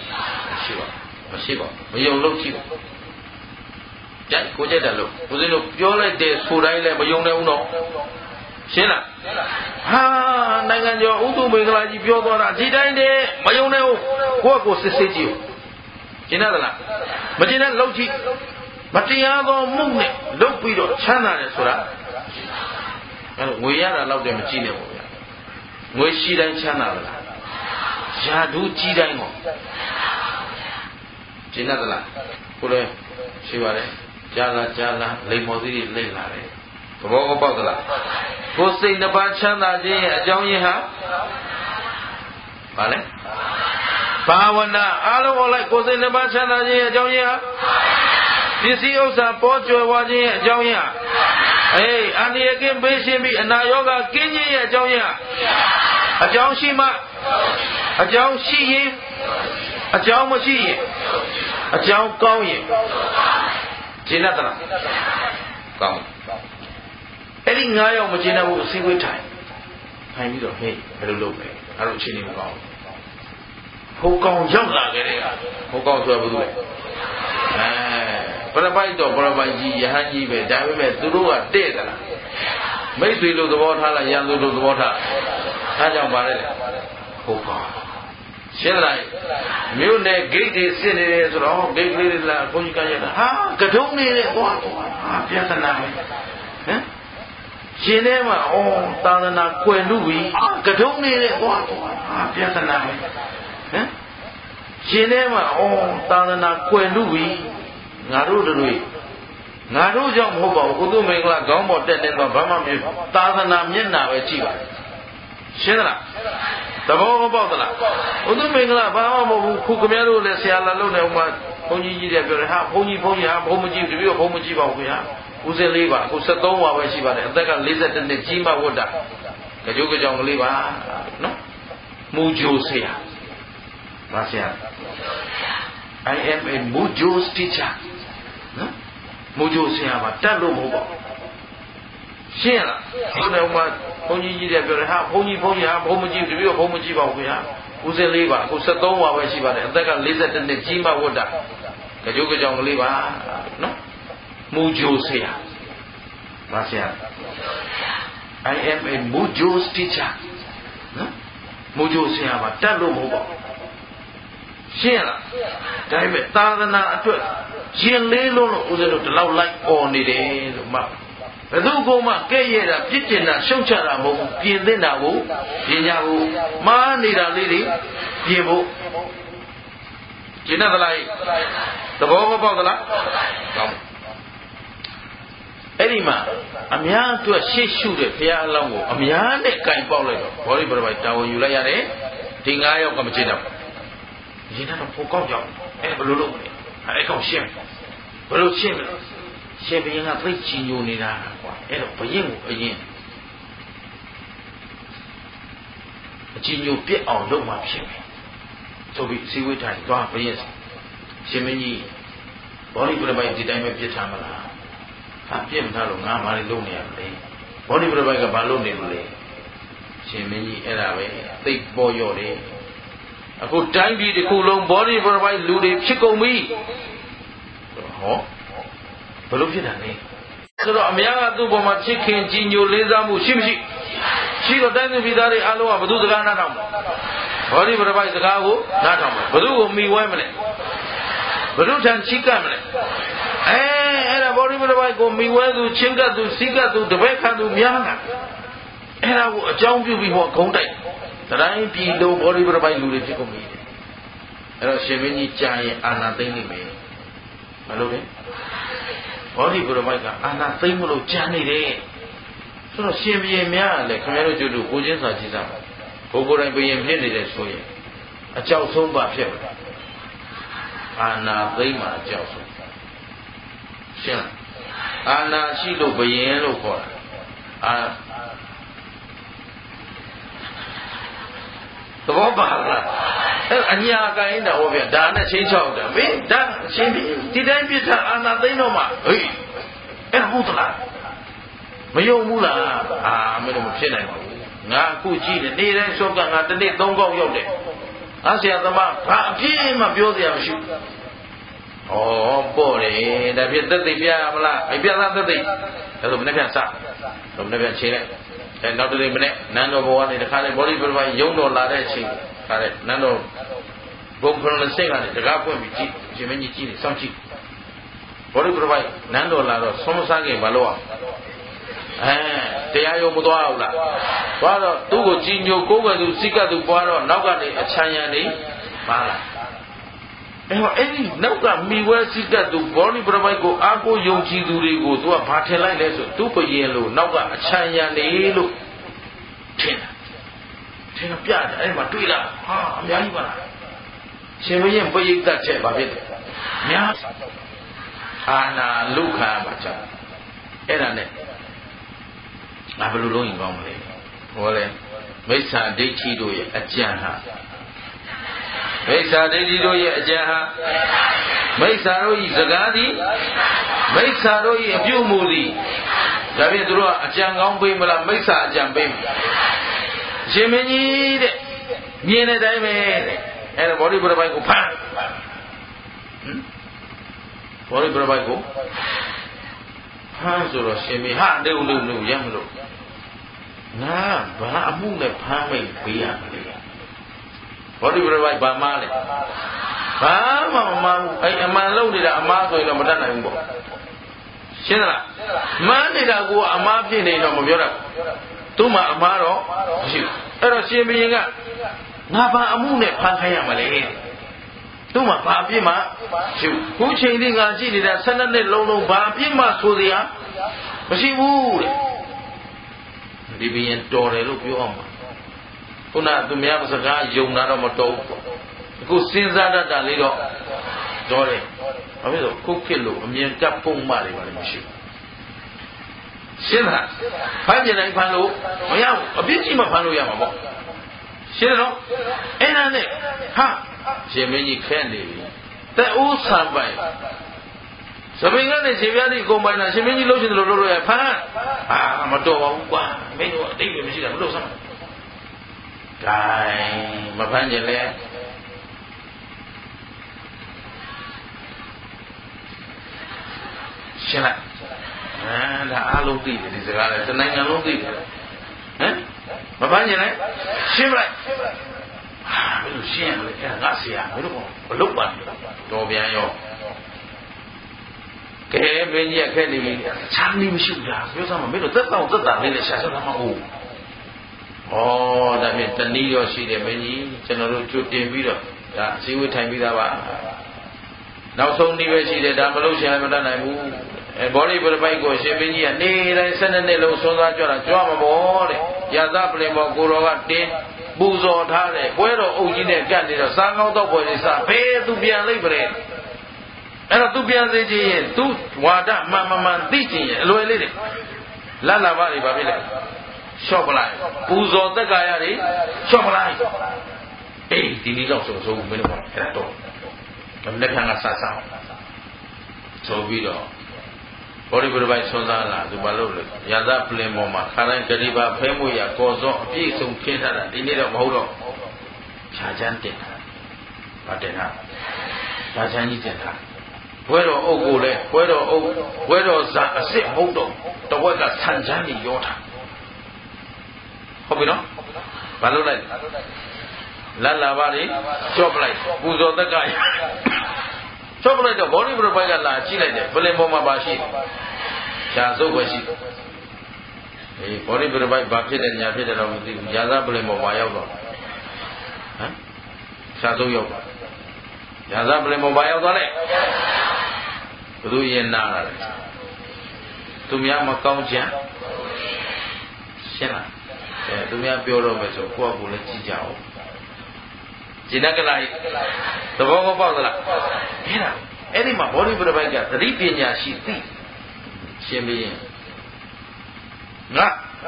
mà dùng lúc chịu chạy cố chạy đã lúc cố chạy lúc vô lại để số đây là mà dùng đây ông đó xin là ha này ngàn giờ ưu tú mình là gì vô đó là chỉ đây đi mà dùng đây ông cô sẽ chịu chỉ là mà chỉ là lúc chịu mà đi ăn thôi ông này lúc bị đó chán ra đấy rồi đó người ăn là lúc để mà chỉ này người chỉ đây chán ra là giá đủ chỉ đây mà chỉ là cô đây xí vào đấy cha là lấy mỏ gì lấy là đấy có bao giờ là cô sinh nó bán chăn là gì giống như hả phải đấy ba vấn đề alo lại cô sinh nó bán chăn là gì giống như hả đi xí ông xã bỏ chơi qua gì giống như hả ấy anh đi cái bên xem bị na yoga kinh gì giống như hả giống xí mà giống xí giống mà xí giống cao gì chỉ là đó cao ấy đi ngay ông mà chỉ là một sinh viên trai hay như đó hey phải lúc này anh chỉ nên cao hô cao giống là cái này hô cao thôi bao nhiêu para bay gì hắn gì về đại về tu đâu à tệ đó mấy tuổi lúc đó thà là giang lúc đó thà thà chẳng phải đấy hô cao xin lại nếu này gate đi xin đi rồi gate đi là coi như cái gì đó ha cái thùng này quá biết thế nào xin em mà ta là quen đuổi cái thùng này quá biết thế nào xin em mà ta là quen đuổi ngã đu trong hộp bảo của tôi mình là có một tên nên mà bấm biết ta là nam nhân nào vậy chị vậy xin là tao không bao giờ là, ông tôi mình là bao mà khu công nghiệp luôn là xe là luôn này ông mà phong gì để biểu ha phong gì ha phong gì thì biểu phong gì bảo cái ha, u sẽ lấy ba, u sẽ tông vào vậy chỉ bảo này, tất cả lấy ra đến để chỉ mà vượt đã, cái chỗ cái trong lấy ba, nó, mujo xe, mà xe, I am a mujo teacher, mujo xe mà ta luôn không bảo, xe là, hôm nay ông mà phong gì để biểu ha phong gì ha phong gì thì biểu phong gì bảo cái ha, u sẽ lấy ba, u sẽ tông vào vậy chỉ bảo này, tất cả lấy ra đến để chỉ mà vượt đã, cái chỗ cái trong lấy ba, nó, mujo xe. Masih I am a mujo teacher. Mujo siapa? Tak lu mau. Siapa? Tapi betul na tu. Siang ni lo udah terlalu like on ni deh, mak. Betul kau mak kaya dah, jadi na, sungcara mau, piende na mau, pienya mau, mana ni dah liri, pie mau. Cina terlai, terbawa apa terlah? Kamu. Ấy đi mà, amya tu sẽ sưu được phía long của amya này cài bao lại rồi, bỏ đi bờ vai tàu du lại đấy, thì ngay ông cầm chỉ đâu, chỉ là nó cao trọng, ấy bờ lulu này, ấy không xem, bờ lulu xem bây giờ ngay phải chỉ nhiều này là, ấy là bây giờ một cái chỉ nhiều biết ở đâu mà xem, cho bị siêu vi thành toa bây giờ xem cái gì, bỏ đi bờ vai thì đây mới biết tham là. Apia mana lo ngah mari lo ni apa ni? Bodi berapa ke balon ni boleh. Semeni era we, tik boyo ni. Aku time bi di kulong bodi berapa lu di psikomi. Oh, belum sih dah ni. Kalau amya tu bawa cikin jinyo leza mu simsi. Silo time bi dari alo apa tu sekarang nak tahu. Bodi berapa sekarang aku nak tahu. Betul aku miwai mana? Betul jangan cikan mana? Era body berapa ko miwai tu, cingkat tu, sikat tu, debekan tu, mianga. Era aku jauh lebih buat kontak. Terakhir pido body berapa lu lebih ko mi. Era semeni cahaya anak ini me. Malu deh. Body berapa ka anak ini malu cahaya deh. So semeni mia le, kemarin jodoh kujen saja sama. Kokoran bayam ni deh soye. Jauh somba siapa? Anak ini mah jauh. ရှင်းအာနာရှိလို့ဘယင်လို့ခေါ်တာသဘောပါလားအဲ့အညာကိုင်းတော့ဗျာဒါနဲ့ချင်းချောက်တယ်မင်းဒါရှင်ဒီတိုင်းပြစ်ထားအာနာသိမ့်တော့မှဟေးအဲ့ဟုတ်သလားမယုံဘူးလားမင်းတို့မဖြစ်နိုင်ပါဘူးငါအခုကြည့်တယ်နေ့တိုင်းစောကငါတစ်နေ့3ခေါက်ရောက်တယ်ဆရာသမားဘာအပြည့်မှပြောစရာမရှိဘူးပေါ့တယ်ဒါဖြစ်သက်သိပြမလားပြသားသက်သိအဲ့လိုမနေ့ပြန်စတော့မနေ့ပြန်ချိန်လိုက်နောက်တစ်နေ့မနေ့နန်းတော်ဘဝနဲ့တခါလေဘောဓိပရပိုင်ရုံတော်လာတဲ့အချိန်ခါတဲ့နန်းတော်ဘုံခရဏစိတ်ကနေတကားပွင့်ပြီးကြည့်ရှင်မင်းကြီးကြည့်နေစောင့်ကြည့်ဘောဓိပရပိုင်နန်းတော်လာတော့ဆုံးမစားခင်မလုပ်အောင်တရားရုံမသွားဘူးလားသွားတော့သူ့ကိုကြည်ညိုကိုးကွယ်သူစိတ်ကသူပွားတော့နောက်ကနေအချမ်းရံနေပါလားအဲ့ဒီနောက်ကမိဝဲစိတ်ကသူဘောဓိပရပိုက်ကိုအားကိုးယုံကြည်သူတွေကိုသူကဘာထင်လိုက်လဲဆိုသူ့ဘယင်လို့နောက်ကအချမ်းရံနေလို့ထင်ပြတယ်အဲ့မှာတွေ့လားအများကြီးပါလားရှင်ဘယင်ပရိသတ်ချက်ဘာဖြစ်လဲများအာနာလုခာမှာကြောက်အဲ့ဒါနဲ့ငါဘယ်လိုလုပ်ရင်ကောင်းမလဲဟောလေမိစ္ဆာဒိဋ္ဌိတို့ရဲ့အကြံဟာမိစ္ဆာဒိဋ္ဌိတို့ရဲ့အကြံဟာမိစ္ဆာတို့ဤစကားသည်မိစ္ဆာတို့ဤအပြုမူသည်ဒါဖြင့်သူတို့ကအကြံကောင်းပေးမလားမိစ္ဆာအကြံပေးမလားရှင်မင်းကြီးတဲ့မြင်တဲ့အတိုင်းပဲတဲ့အဲ့ဒါဘောဓိပရပိုက်ကိုဖမ်းဘောဓိပရပိုက်ကိုဖမ်းဆိုတော့ရှင်မင်းဟာလုံရမလို့ငါဘာအမှုနဲ့ဖမ်းမိတ်ပေးရမလဲဘောဓိပရပိုက်ဘာမှလဲဘာမှမမှန်ဘူးအဲ့အမှန်လုံးနေတာအမှားဆိုရင်တော့မတတ်နိုင်ဘူးပေါ့ရှင်းလားမှန်နေတာကအမှားဖြစ်နေတော့မပြောတတ်သူ့မှာအမှားတော့မရှိဘူးအဲ့တော့ရှင်ဘုရင်ကငါဘာအမှုနဲ့ဖမ်းခိုင်းရမလဲသူ့မှာဘာအပြစ်မှရှိဘူးခုချိန်လေးငါကြည့်နေတာ12နှစ်လုံးဘာအပြစ်မှဆိုစရာမရှိဘူးတဲ့ဒီဘုရင်တော်တယ်လို့ပြောအောင်ပါခုနသူများစကားယုံတာတော့မတော်ဘူးအခုစဉ်းစားတတ်တာလေးတော့တော်တယ်ဘာဖြစ်လို့ခုခေတ်လို့အမြင်ကပ်ပုံမှတွေပါလည်းမရှိဘူးရှင်းလားဖမ်းကြတိုင်းဖမ်းလို့မရဘူးအပြစ်ကြီးမှဖမ်းလို့ရမှာပေါ့ရှင်းတော့အဲ့ဒါနဲ့ရှင်မင်းကြီးခဲနေပြီတဲ့ဦးဆံပိုင်သဘင်ကနေရှင်ပြားတိကုန်ပိုင်တာရှင်မင်းကြီးလှုပ်ရှင်တယ်လို့လုပ်လို့ရဖမ်းမတော်ပါဘူးကွာမင်းတို့အတိတ်ပဲမရှိတာမလုပ်စမ်းဘူးဂိုင်းမဖမ်းကြလဲရှင်းလားဒါအားလုံးသိတယ်ဒီစကားလဲတနိုင်ငံလုံးသိတယ်မဖမ်းကြလဲရှင်းလိုက်မင်းတို့ရှင်းရလေအဲ့ဒါငါဆရာမင်းတို့ဘလို့ပါတော်ပြန်ရောကဲမင်းကြီးခက်နေပြီချမ်းနေမရှိဘူးလားပြောစမ်းမမင်းတို့သက်တောင့်သက်တာလေးနဲ့ရှာစမ်းမဟုတ်ဒါဖြင့်တနည်းရောရှိတယ်မင်းကြီးကျွန်တော်တို့ကြိုတင်ပြီးတော့ဒါအစည်းအဝေးထိုင်ပြီးသားပါနောက်ဆုံးနည်းပဲရှိတယ်ဒါမလို့ရှာမတတ်နိုင်ဘူးဘောဓိပရပိုက်ကိုရှင်မင်းကြီးကနေတိုင်း12နှစ်လုံးဆွမ်းသွားကြတာကြွားမှာပေါ့တဲ့ရသပလင်ပေါ်ကိုတော်ကတင်းပူဇော်ထားတယ်ပွဲတော်အုပ်ကြီးနဲ့ကတ်နေတော့စားကောင်းတော့ပွဲလေးစားဘယ်သူပြန်လိုက်ပါလဲအဲ့တော့သူပြန်စေခြင်းရင်သူဝါဒမှန်သိခြင်းရင်အလွယ်လေးတယ်လတ်လာပါလေဘာဖြစ်လဲလျှော့ပလိုက်ပူဇော်သက်ကာယတွေလျှော့ပလိုက်ဒီနည်းတော့ဆိုမင်းတို့ကအဲ့ဒါတော့လက်ခံကဆဆဆိုပြီးတော့ဘောဓိပရပိုက်ဆွမ်းစားလာသူဘာလို့လဲရာဇပလင်ပေါ်မှာခါတိုင်းဂရိပါဖဲမှုရကောစောအပြည့်စုံခင်းထားတာဒီနေ့တော့မဟုတ်တော့ဖြာချမ်းတင်တာဗာတင်တာဖြာချမ်းကြီးတင်တာဘွဲတော်အုပ်ကိုလည်းဘွဲတော်ဇာအစ်စ်မဟုတ်တော့တဝက်ကဆန်ချမ်းကြီးရောတာဟုတ်ပြီနော်ဘာလို့လိုက်လတ်လာပါလေချော့ပလိုက်ပူဇော်သက်ကချော့ပလိုက်တော့ဘောဓိပရပိုက်ကလာကြည့်လိုက်တယ်ပလင်ပေါ်မှာပါရှိရှားစုပ်ပဲရှိဘောဓိပရပိုက်ဘာဖြစ်တယ်ညာဖြစ်တယ်တော့မသိဘူးရာဇပလင်ပေါ်မှာရောက်တော့ရှားစုပ်ရောက်ရာဇပလင်ပေါ်မှာရောက်သွားတယ်ဘယ်သူရင်နာလာလဲသူများမကောင်းချင်ရှင်းလားသူများပြောတော့မယ်ဆိုကိုယ့်အကူလည်းကြည့်ကြအောင်ကျင်တတ်ကလားသဘောကောပေါက်သလားအဲ့ဒါအဲ့ဒီမှာဘောဓိပရပိုက်ကသတိပညာရှိသိရှင်ဘုရင်ငါ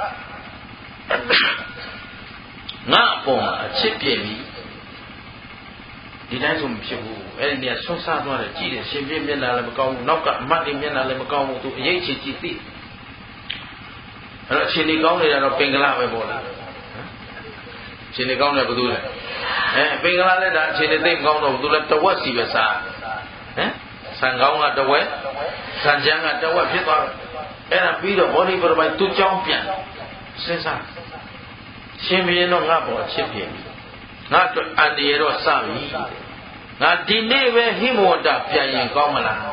အပေါ်မှာအချစ်ပြည့်ပြီဒီတိုင်းဆိုမဖြစ်ဘူးအဲ့ဒီနေရာဆွဆသွားတယ်ကြည့်တယ်ရှင်ပြည့်မျက်နှာလည်းမကောင်းဘူးနောက်ကအမတ်တွေမျက်နှာလည်းမကောင်းဘူးသူအရေးချစ်ကြည့်သိအဲ့တော့ရှင်ဒီကောင်းနေတာတော့ပင်ကလပဲပေါ့လားရှင်ဒီကောင်းတယ်ဘယ်သူလဲပင်ကလလည်းဒါရှင်ဒီသိမကောင်းတော့ဘူးသူလည်းတဝက်စီပဲစားဆန်ကောင်းကတဝက်ဆန်ချမ်းကတဝက်ဖြစ်သွားတယ်အဲ့ဒါပြီးတော့ဘောဓိပရပိုက်သူ့ကြောင်းပြန်စဉ်းစားရှင်ဘုရင်တော့ငါ့ပေါ်အချစ်ပြည့်ပြီငါအတွက်အန္တရာယ်တော့စပြီငါဒီနေ့ပဲဟိမဝတ္တပြန်ရင်ကောင်းမလား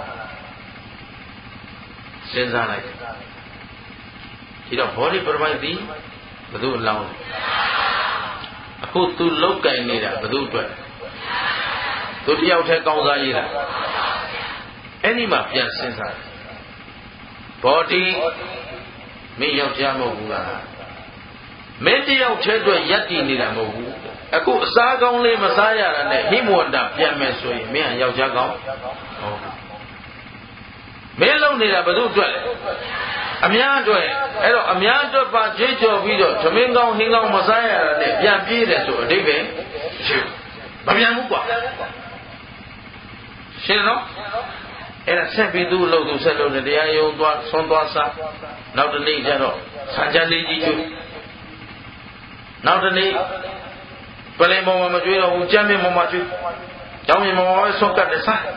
စဉ်းစားလိုက်ဒီတော့ဘောဓိပရပိုက်သည်ဘယ်သူအလောင်းလဲအခုသူလောက်ကင်နေတာဘယ်သူအတွက်သူတယောက်တည်းကောင်းစားရည်လားအဲ့ဒီမှာပြန်စဉ်းစားဘောဓိမင်းယောက်ျားမဟုတ်ဘူးလားမင်းတယောက်တည်းအတွက်ယက်တည်နေတာမဟုတ်ဘူးအခုအစားကောင်းလေးမစားရတာနဲ့ဟိမဝတ္တပြန်မယ်ဆိုရင်မင်းကယောက်ျားကောင်းဟုတ်မင်းလုံနေတာဘယ်သူအတွက်လဲအများအတွက်အဲ့တော့အများအတွက်ပါကြွေးကြော်ပြီးတော့သမင်းကောင်းဟင်းကောင်းမစားရတာနဲ့ပြန်ပြေးတယ်ဆိုအဓိပ္ပာယ်မပြန်ဘူးကွာရှင်းနော်အဲ့ဒါဆက်ပြီးသူ့လို့သူဆက်လို့နေတရားယုံသွားဆွမ်းသွားစားနောက်တနေ့ကျတော့ဆံချလေးကြီးကျွေးနောက်တနေ့ပလင်ပေါ်မှာမကျွေးတော့ဘူးကြမ်းမြင့်ပေါ်မှာကျွေးကျောင်းမြင့်ပေါ်မှာပဲဆွတ်ကတ်တယ်စား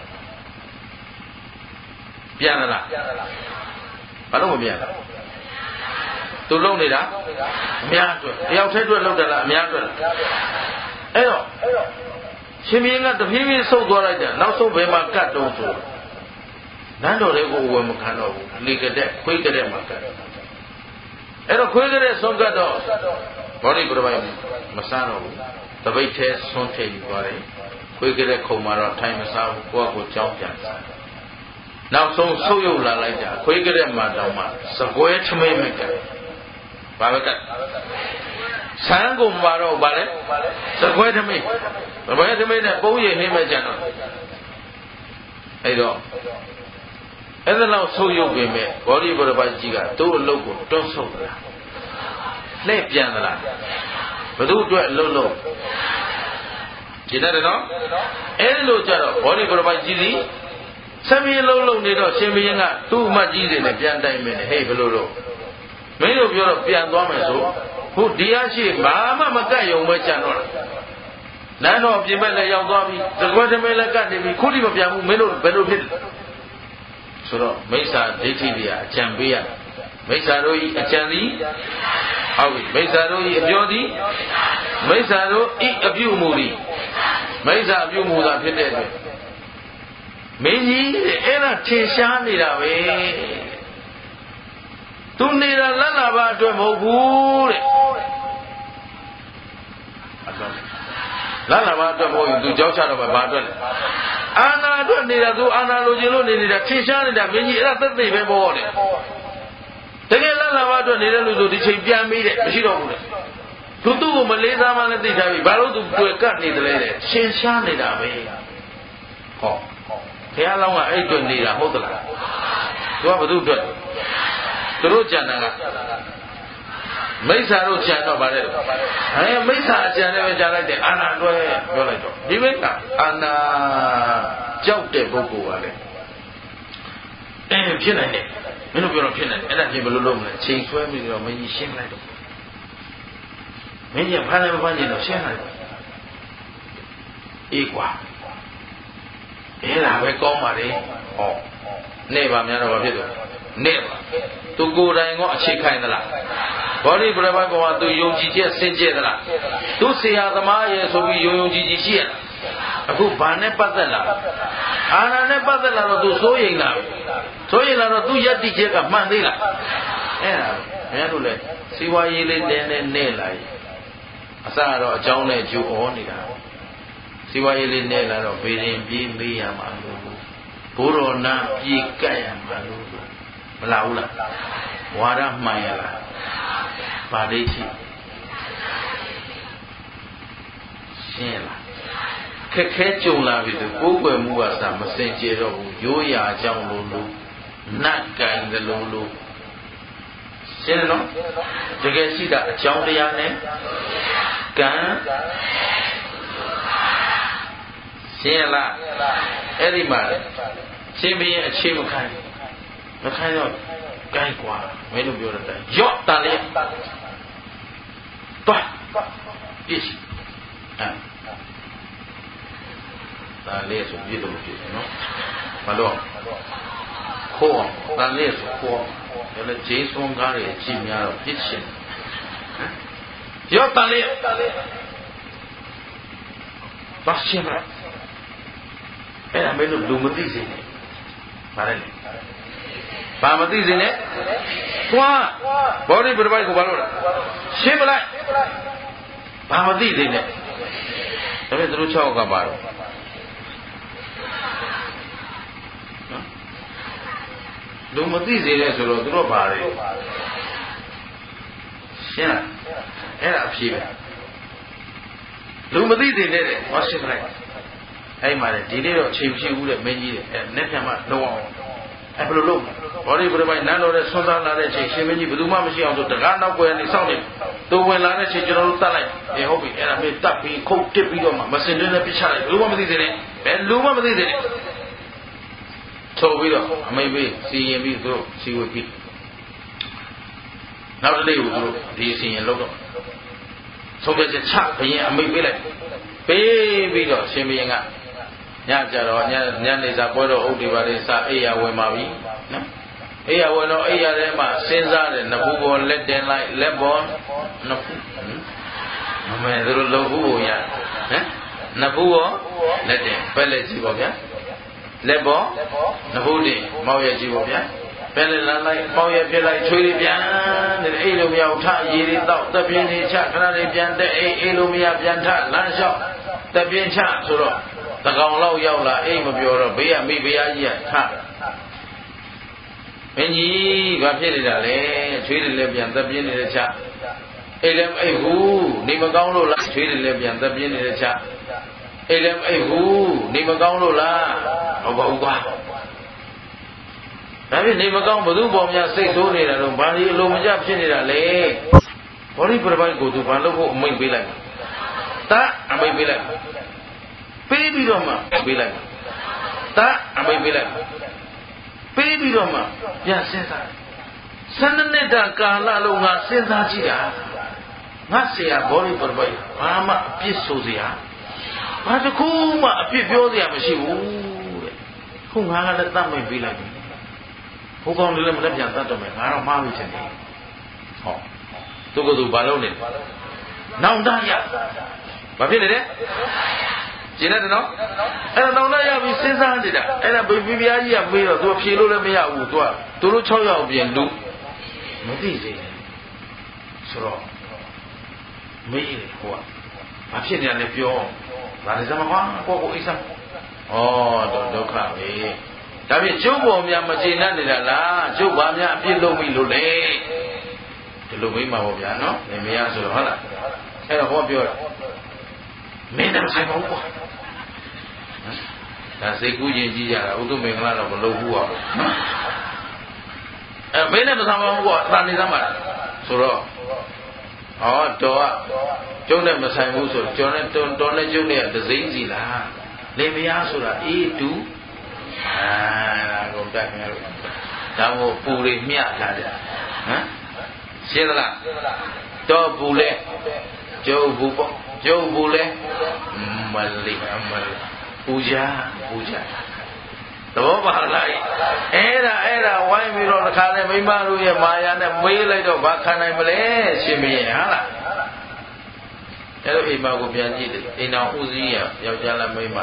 ပြန်လာလားဘာလို့မပြန်လဲသူလုံနေတာအများအတွက်တယောက်တည်းအတွက်လုံတယ်လားအများအတွက်လားအဲ့တော့ရှင်ဘုရင်ကတဖြည်းဖြည်းဆုတ်သွားလိုက်တယ်နောက်ဆုံးဘယ်မှာကတ်တုံးဆိုနန်းတော်တွေကိုဝယ်မခံတော့ဘူးလေကတဲ့ခွေးကတဲ့မှာကတ်အဲ့တော့ခွေးကတဲ့ဆုံးကတ်တော့ဘောဓိပရပိုက်မစားတော့ဘူးတပိတ်သေးဆွန်းထိပ်သွားတယ်ခွေးကတဲ့ခုံမှာတော့ထိုင်မစားဘူးကိုယ့်ကိုကြောင်းပြန်စားနောက်ဆုံးဆုပ်ယုပ်လာလိုက်တာခွေးကတဲ့မှာတောင်မှစကွဲထမင်းမကတ်ဘာပဲကတ်ဆန်းကုန်မှာတော့ဗာလဲစကွဲထမင်းနဲ့ပုံးရည်နှင်းမဲ့ကြတော့အဲ့တော့အဲ့ဒါလောက်ဆုပ်ယုပ်ပြင်မဲ့ဘောဓိပရပိုက်ကြီးကသူ့အလုပ်ကိုတွန်းဆုပ်လာလှည့်ပြန်သလားဘယ်သူအတွက်အလုပ်လုပ်ကြည့်တယ်နော်အဲ့ဒီလိုကြတော့ဘောဓိပရပိုက်ကြီးစီဆက်ပြီးအလုပ်လုပ်နေတော့ရှင်ဘုရင်ကသူ့အမတ်ကြီးတွေနဲ့ပြန်တိုင်မယ်ဟေးဘယ်လိုလုပ်မင်းတို့ပြောတော့ပြန်သွားမယ်ဆိုခုဒီအရှိဘာမှမကတ်ရုံပဲကြံတော့လမ်းတော်ပြင်ပက်လည်းရောက်သွားပြီသကွဲတမဲလည်းကတ်နေပြီခုထိမပြန်ဘူးမင်းတို့ဘယ်လိုဖြစ်ဆိုတော့မိစ္ဆာဒိဋ္ဌိတွေအကြံပေးရမိစ္ဆာတို့ဤအကြံသည်ဟုတ်ပြီမိစ္ဆာတို့ဤအပြောသည်မိစ္ဆာတို့ဤအပြုမူသည်မိစ္ဆာအပြုမူသာဖြစ်တဲ့အတွက်မင်းကြီးအဲ့ဒါထင်ရှားနေတာပဲသူနေတာလတ်လာပါအတွက်မဟုတ်ဘူးတဲ့လတ်လာပါအတွက်မဟုတ်ရင်သူကြောက်ချတော့ဘာအတွက်လဲအာနာအတွက်နေတာသူအာနာလိုချင်လို့နေတာထင်ရှားနေတာမင်းကြီးအဲ့ဒါသက်သေပဲပေါ့တဲ့တကယ်လတ်လာပါအတွက်နေတဲ့လူဆိုဒီချိန်ပြန်ပြီးတဲ့မရှိတော့ဘူးလေသူ့ကိုမလေးစားမှလည်းသိထားပြီဘာလို့သူတွေ့ကတ်နေတယ်လဲတဲ့ရှင်းရှားနေတာပဲဟောဘုရားလောင်းကအဲ့အတွက်နေတာဟုတ်သလားသူကဘယ်သူအတွက်သူတို့ကြံတာကမိစ္ဆာတို့ကြံတော့ဗါတဲ့မိစ္ဆာအကြံလည်းပဲကြားလိုက်တယ်အာနာတွဲပြောလိုက်တော့ဒီမိစ္ဆာအာနာကြောက်တဲ့ပုဂ္ဂိုလ်ကလည်းဖြစ်နိုင်တယ်မင်းတို့ပြောတော့ဖြစ်နိုင်တယ်အဲ့ဒါပြင်ဘယ်လိုလုပ်မလဲချိန်ဆွဲပြီးတော့မင်းကြီးရှင်းလိုက်တော့မင်းကြီးဖမ်းလည်းမဖမ်းချင်တော့ရှင်းလိုက်တော့အေးကွာအဲ့ဒါပဲကောင်းပါလေဟောနေပါများတော့ဘာဖြစ်လို့နေပါသူကိုယ်တိုင်ကအခြေခိုင်သလားဘောဓိပရပိုက်ကောင်ကသူယုံကြည်ချက်စင်ကြယ်သလားသူဆရာသမားရဲ့ဆိုပြီးယုံကြည်ရှိရလားအခုဘာနဲ့ပတ်သက်လာအာနာနဲ့ပတ်သက်လာတော့သူစိုးရိမ်လာတော့သူယက်တိချက်ကမှန်သေးလားအဲ့ဒါဘယ်လိုလဲစီဝါရေးလေးတင်းနဲ့နဲ့လာရင်အစကတော့အကြောင်းနဲ့ကျူဩနေတာစီဝါရေးလေးနဲ့လာတော့ဘေးရင်ပြေးမေးရမှာလို့ဘိုးတော်နာပြေးကပ်ရမှာလို့မလာဘူးလားဝါဒမှန်ရလားဗာဒိဋ္ဌိရှင်းလားခဲကြုံလာပြီဆိုကိုယ်ွယ်မှုကစားမစင်ကြယ်တော့ဘူးရိုးရာအကြောင်းလို့နတ်ကန်တယ်လို့ရှင်းတယ်နော်တကယ်ရှိတာအကြောင်းတရားနဲ့ကံရှင်းလားအဲ့ဒီမှာရှင်းပြီးအခြေမခိုင်းတော့ကိုင်းกว่าမင်းတို့ပြောတဲ့ရော့တန်လေးတွားပြည့်ဒါလေးဆိုပြည့်တော့ပြည့်နော်မလို့ခိုးဒါလေးဆိုခိုးဒါလည်းဂျေးဆုံးကားတွေကြည့်များတော့ပြည့်ရှင်ရော့တန်လေးဘာရှင်းမလဲအဲ့ဒါမင်းတို့လူမသိစေနဲ့ဗါလဲဘာမသိစေနဲ့သွားဘောဓိပရိပိုက်ကိုဘာလို့လဲရှင်းပလိုက်ဘာမသိစေနဲ့ဒါပေမဲ့သူတို့6ယောက်ကပါတော့လူမသိစေနဲ့ဆိုတော့သူတို့ဘာလဲရှင်းလားအဲ့ဒါအဖြေပဲလူမသိစေနဲ့တဲ့ဟောရှင်းပလိုက်အဲ့မှာလေဒီနေ့တော့ချိန်မရှိဘူးတဲ့မင်းကြီးတဲ့အဲ့နဲ့ပြန်မှလုံးအောင်အဲ့ဘယ်လိုလုပ်ဘောဓိပရိပိုက်နန်းတော်တဲ့ဆွမ်းစားလာတဲ့ချိန်ရှင်မင်းကြီးဘယ်သူမှမရှိအောင်ဆိုတကားနောက်ွယ်နေစောင့်နေသူဝင်လာတဲ့ချိန်ကျွန်တော်တို့တတ်လိုက်ဟုတ်ပြီအဲ့ဒါမင်းတတ်ပြီးခုတ်တစ်ပြီးတော့မှမစင်တွင်းနဲ့ပြချလိုက်ဘယ်လိုမှမသိစေနဲ့ဘယ်လူမှမသိစေနဲ့ထုတ်ပြီးတော့အမိတ်ပေးစီရင်ပြီးသူတို့စီဝေပြီးနောက်တစ်နေ့ကိုသူတို့ဒီစီရင်လုပ်တော့ဆုံးဖြတ်ချက်ချဘရင်အမိတ်ပေးလိုက်ပေးပြီးတော့ရှင်ဘရင်ကညကြတော့ညနေစာပွဲတော်ဥဒ္ဓိပါလေးစအိယာဝင်ပါပြီနော်အိယာဝင်တော့အိယာထဲမှာစဉ်းစားတယ်နှစ်ဖူးပေါ်လက်တင်လိုက်လက်ပေါ်နှစ်ဖူးမမဲသူတို့လုံဖူးကိုရဟမ်နှစ်ဖူးရောလက်တင်ပဲလက်ကြည့်ပါဗျာလက်ပေါ်နှစ်ဖူးတင်မောက်ရကြည့်ပါဗျာပဲလက်လမ်းလိုက်မောက်ရပြလိုက်ချွေးလေးပြန်တယ်အိလိုမရထရေလေးတောက်တပ်ပြင်းလေးချခဏလေးပြန်တဲ့အိလိုမရပြန်ထလမ်းလျှောက်တပ်ပြင်းချဆိုတော့တကောင်လောက်ရောက်လာအိမ်မပြောတော့ဘေးကမိဖုရားကြီးကထမင်းကြီးဘာဖြစ်နေတာလဲချွေးတယ်လည်းပြန်သက်ပြင်းနေတဲ့ချအိမ်လည်းအိမ်ဘူးနေမကောင်းလို့လားချွေးတယ်လည်းပြန်သက်ပြင်းနေတဲ့ချအိမ်လည်းအိမ်ဘူးနေမကောင်းလို့လားဟုတ်ပါဘူးကွာဒါဖြင့်နေမကောင်းဘသူပေါ်များစိတ်ဆိုးနေတာတော့ဘာလို့အလိုမကျဖြစ်နေတာလဲဘောဓိပရိပိုက်ကိုသူဘာလို့ဖို့အမိတ်ပေးလိုက်တအမိတ်ပေးလိုက်ပေးပြီးတော့မှပေးလိုက်တအမိတ်ပေးလိုက်ပေးပြီးတော့မှပြန်စဉ်းစား12နှစ်တာကာလလုံးငါစဉ်းစားကြည့်တာငါဆရာဘောဓိပရိပိုက်ဘာမှအပြစ်ဆိုစရာဘာတစ်ခုမှအပြစ်ပြောစရာမရှိဘူးတဲ့ခုငါကလည်းတတ်မိတ်ပေးလိုက်ပြီဘိုးကောင်းလေးလည်းမလက်ပြန်တတ်တော့မယ်ငါတော့မှားပြီထင်တယ်ဟောသူကသူဘာလုပ်နေနောင်တရဘာဖြစ်နေလဲကျင်းတယ်နော်အဲ့တော့နောင်တရပြီးစဉ်းစားနေတာအဲ့ဒါဘေဘီဘုရားကြီးကမေးတော့သူဖြေလို့လည်းမရဘူးသူကသူတို့6ယောက်ပြင်လူမသိစေဆိုတော့မေးတယ်ဟိုကဘာဖြစ်နေလဲပြောဘာလဲစမကွာကိုအိစံဩတော့ဒုက္ခပဲဒါဖြင့်ကျုပ်ပေါ်များမကျေနပ်နေတာလားကျုပ်ဘာများအပြစ်လုပ်မိလို့လဲဒီလိုမေးမှာပေါ့ဗျာနော်နေမရဆိုတော့ဟုတ်လားအဲ့တော့ဟောပြောတာမင်းနဲ့ဆိုင်ပါဘူးကွာဒါစိတ်ကူးရင်ကြီးကြတာဥဒ္ဓမင်္ဂလာတော့မလုပ်ဘူးကွာအဲ့မင်းနဲ့မဆိုင်ပါဘူးကွာသာနေသမှာဆိုတော့ဟောတော်ကကျုံနဲ့မဆိုင်ဘူးဆိုကျော်နဲ့တော်နဲ့ကျုံနဲ့တစိမ့်စီလားနေမရဆိုတာအေးတူဒါကုန်တက်ခင်ဗျားတို့ဒါမို့ပူတွေမျှလာတယ်ဟမ်ရှင်းသလားတော့ပူလဲကျုပ်ဘူးပေါ့ကျုပ်ဘူးလဲမလေးပူကြသဘောပါလားအဲ့ဒါဝိုင်းပြီးတော့တစ်ခါလဲမိမတို့ရဲ့မာယာနဲ့မေးလိုက်တော့ဘာခံနိုင်မလဲရှင်မင်းဟာလားအဲ့တော့အိမ်မကိုပြန်ကြည့်တယ်အိမ်တော်ဦးစီးရယောက်ျားလားမိန်းမ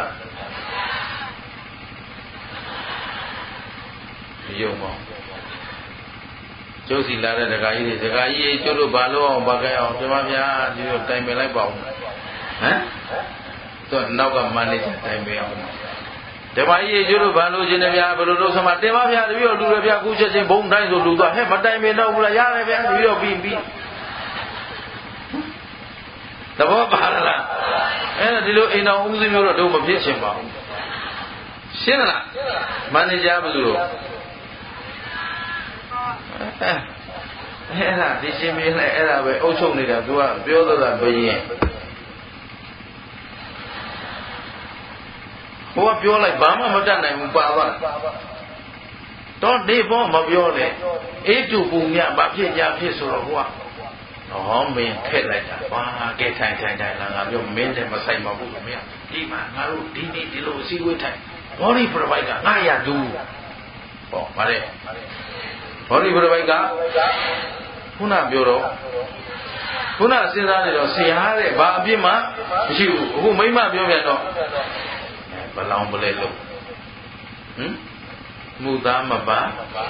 ယုံပါကျုပ်စီလာတဲ့ဒကာကြီးတွေဒကာကြီးကျုပ်တို့ဘာလို့အောင်ဘာကြအောင်ပြမဗျာဒီလိုတိုင်ပင်လိုက်ပါဦးဟမ်သူကနောက်ကမန်နေဂျာတိုင်ပင်အောင်ဒကာကြီးကျုပ်တို့ဘာလို့ခြင်းနဲ့ဗျာဘယ်လိုလုပ်ဆမှာတင်ပါဗျာတပည့်တော်လူတွေဗျာကူးချက်ချင်းဘုံတိုင်းဆိုလူသွားဟဲ့မတိုင်ပင်တော့ဘူးလားရတယ်ဗျာတပည့်တော်ပြီးသဘောပါလားဒီလိုအိမ်တော်ဦးစီးမျိုးတော့တို့မဖြစ်ချင်ပါဘူးရှင်းလားမန်နေဂျာဘယ်လိုအဲ့ဒါဒီရှင်မင်းနဲ့အဲ့ဒါပဲအုပ်ချုပ်နေတာသူကပြောတော့တာဘယင်ဟိုကပြောလိုက်ဘာမှမတတ်နိုင်ဘူးပါသွားတော့ဒီဘောမပြောနဲ့အေးတူပူမြဘာဖြစ်ညာဖြစ်ဆိုတော့ဟိုကမင်းခက်လိုက်တာဘာကဲထိုင်လာငါပြောမင်းလည်းမဆိုင်ပါဘူးမင်းဒီမှာငါတို့ဒီနေ့ဒီလိုအစည်းအဝေးထိုင်ဘောဒီပရပိုက်ကငါရတူဟောဗါတဲ့ဘောဒီပရပိုက်ကခုနပြောတော့ခုနစဉ်းစားနေတော့ဆရာတဲ့ဘာအပြစ်မှမရှိဘူးအခုမိမပြောပြန်တော့ဘလောင်ပလဲလို့မူသားမပါ